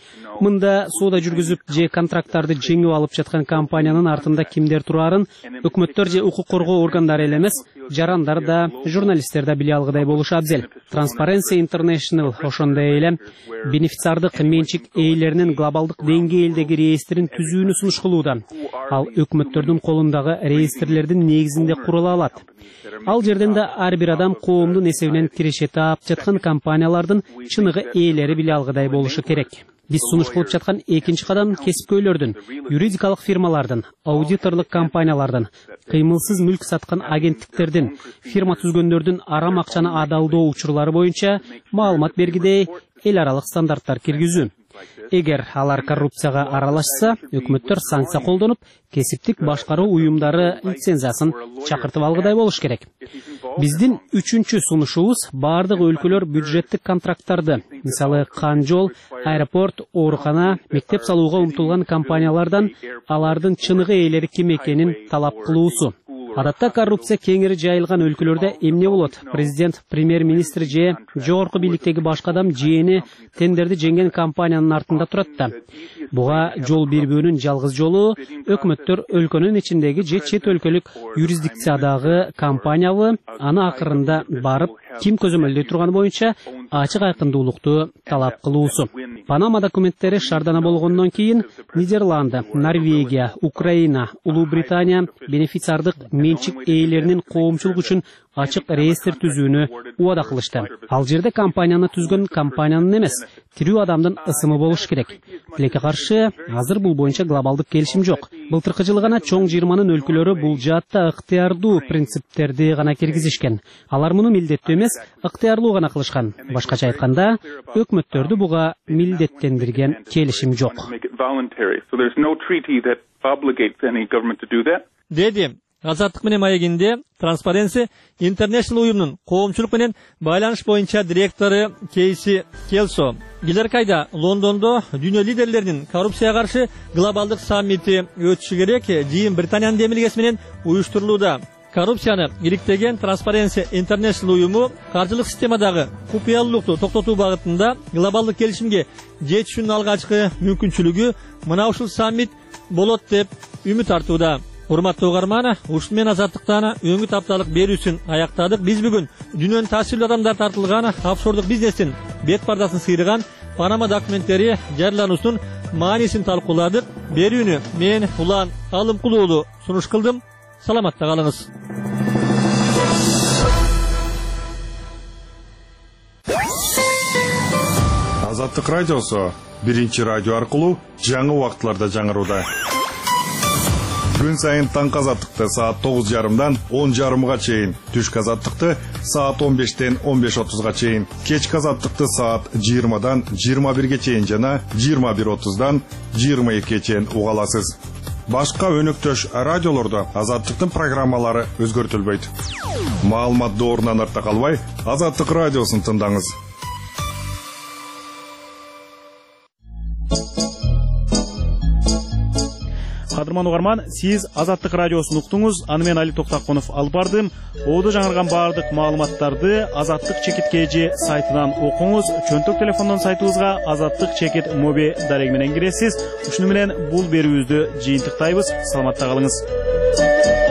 S6: Мында соода жүргүзүп же контракттарды жеңип алып жаткан компаниянын артында кимдер турарын өкмөттөр же укук коргоо органдары эле эмес, жарандар да, журналисттер да биле алгыдай болушу абзел. Transparency International ошондой эле бенефициардык менчик ээлеринин глобалдык деңгээлдеги реестрин түзүүнү сунуш кылууда. Ал өкмөттөрдүн колундагы реестрлердин негизинде курула алат. Ал жерден да ар бир адам коомдун эсебинен киреше таап жаткан компаниялардын чыныгы ээлери биле алгыдай болушу керек. Биз сунуш кылып жаткан экинчи кадам кесипкөйлөрдүн, юридикалык фирмалардын, аудиторлук компаниялардын, кыймылсыз мүлк саткан агенттиктердин, фирма түзгөндөрдүн арам акчаны адалдоо учурлары боюнча маалымат бергидей эл аралык стандарттар киргизүү. Эгер алар коррупцияга аралашса, өкмөттөр санкция колдонуп, кесиптик башкаруу уюмдары лицензиясын чакыртып алгыдай болуш керек. Биздин үчүнчү сунушубуз бардык өлкөлөр бюджеттик контракттарды, мисалы кан жол, аэропорт, оорукана, мектеп салууга умтулган компаниялардан алардын чыныгы ээлери ким экенин талап кылуусу. Адатта коррупция кеңири жайылган өлкөлөрдө эмне болот? Президент, премьер-министр же жогорку бийликтеги башка адам жээни тендерди жеңген компаниянын артында турат да. Буга жол бербөөнүн жалгыз жолу өкмөттөр өлкөнүн ичиндеги же чет өлкөлүк юрисдикциядагы компаниябы аны акырында барып ким көзөмөлдөй турганы боюнча ачык айкындуулукту талап кылуусу. Панама документтери шаардана болгондон кийин Нидерланды, Норвегия, Украина, Улуу Британия бенефициардык менчик ээлеринин коомчулук үчүн ачык реестр түзүүнү убада кылышты. Ал жерде компанияны түзгөн компаниянын эмес, тирүү адамдын ысымы болуш керек. Тилекке каршы азыр бул боюнча глобалдык келишим жок. Былтыркы жылы гана чоң жыйырманын өлкөлөрү бул жаатта ыктыярдуу принциптерди гана киргизишкен. Алар муну милдеттүү эмес, ыктыярлуу гана кылышкан. Башкача айтканда, өкмөттөрдү буга милдеттендирген келишим жок.
S3: Деди Азаттык менен маегинде Transparency International уюмунун коомчулук менен байланыш боюнча директору Кейси Келсо. Келер айда Лондондо дүйнө лидерлеринин коррупцияга каршы глобалдык саммити өтүшү керек. Жыйын Британиянын демилгеси менен уюштурулууда. Коррупцияны иликтеген Transparency International уюму каржылык системадагы купуялуулукту токтотуу багытында глобалдык келишимге жетишүүнүн алгачкы мүмкүнчүлүгү мына ушул саммит болот деп үмүт артууда. урматтуу угарман, ушун менен азаттыктан өңү тапталык берүүсүн аяктадык. Биз бүгүн дүйнөнүн таасирлүү адамдар тартылган офшордук бизнестин бет пардасын сыйрыган Панама документтери жарыялануусунун маанисин талкууладык. Берүүнү мен Улан Алымкул уулу сунуш кылдым. Саламатта калыңыз.
S11: Азаттык радиосу биринчи радио аркылуу жаңы убактыларда жаңырууда. Күн сайын таңкы азаттыкты саат тогуз жарымдан он жарымга чейин, түшкү азаттыкты саат он бештен он беш отузга чейин, кечки азаттыкты саат жыйырмадан жыйырма бирге чейин жана жыйырма бир отуздан жыйырма экиге чейин уга аласыз. Башка өнөктөш радиолордо азаттыктын программалары өзгөртүлбөйт. Маалымат доорунан артта калбай, Азаттык радиосун тыңдаңыз.
S1: Кадырман угарман, сиз Азаттык радиосун уктуңуз. Аны мен Али Токтаконов алып бардым. Оодо жаңырган баардык маалыматтарды Азаттык чекит кж сайтынан окуңуз. Чөнтөк телефондон сайтыбызга Азаттык чекит моби дареги менен киресиз. Ушуну менен бул берүүбүздү жыйынтыктайбыз. Саламатта калыңыз.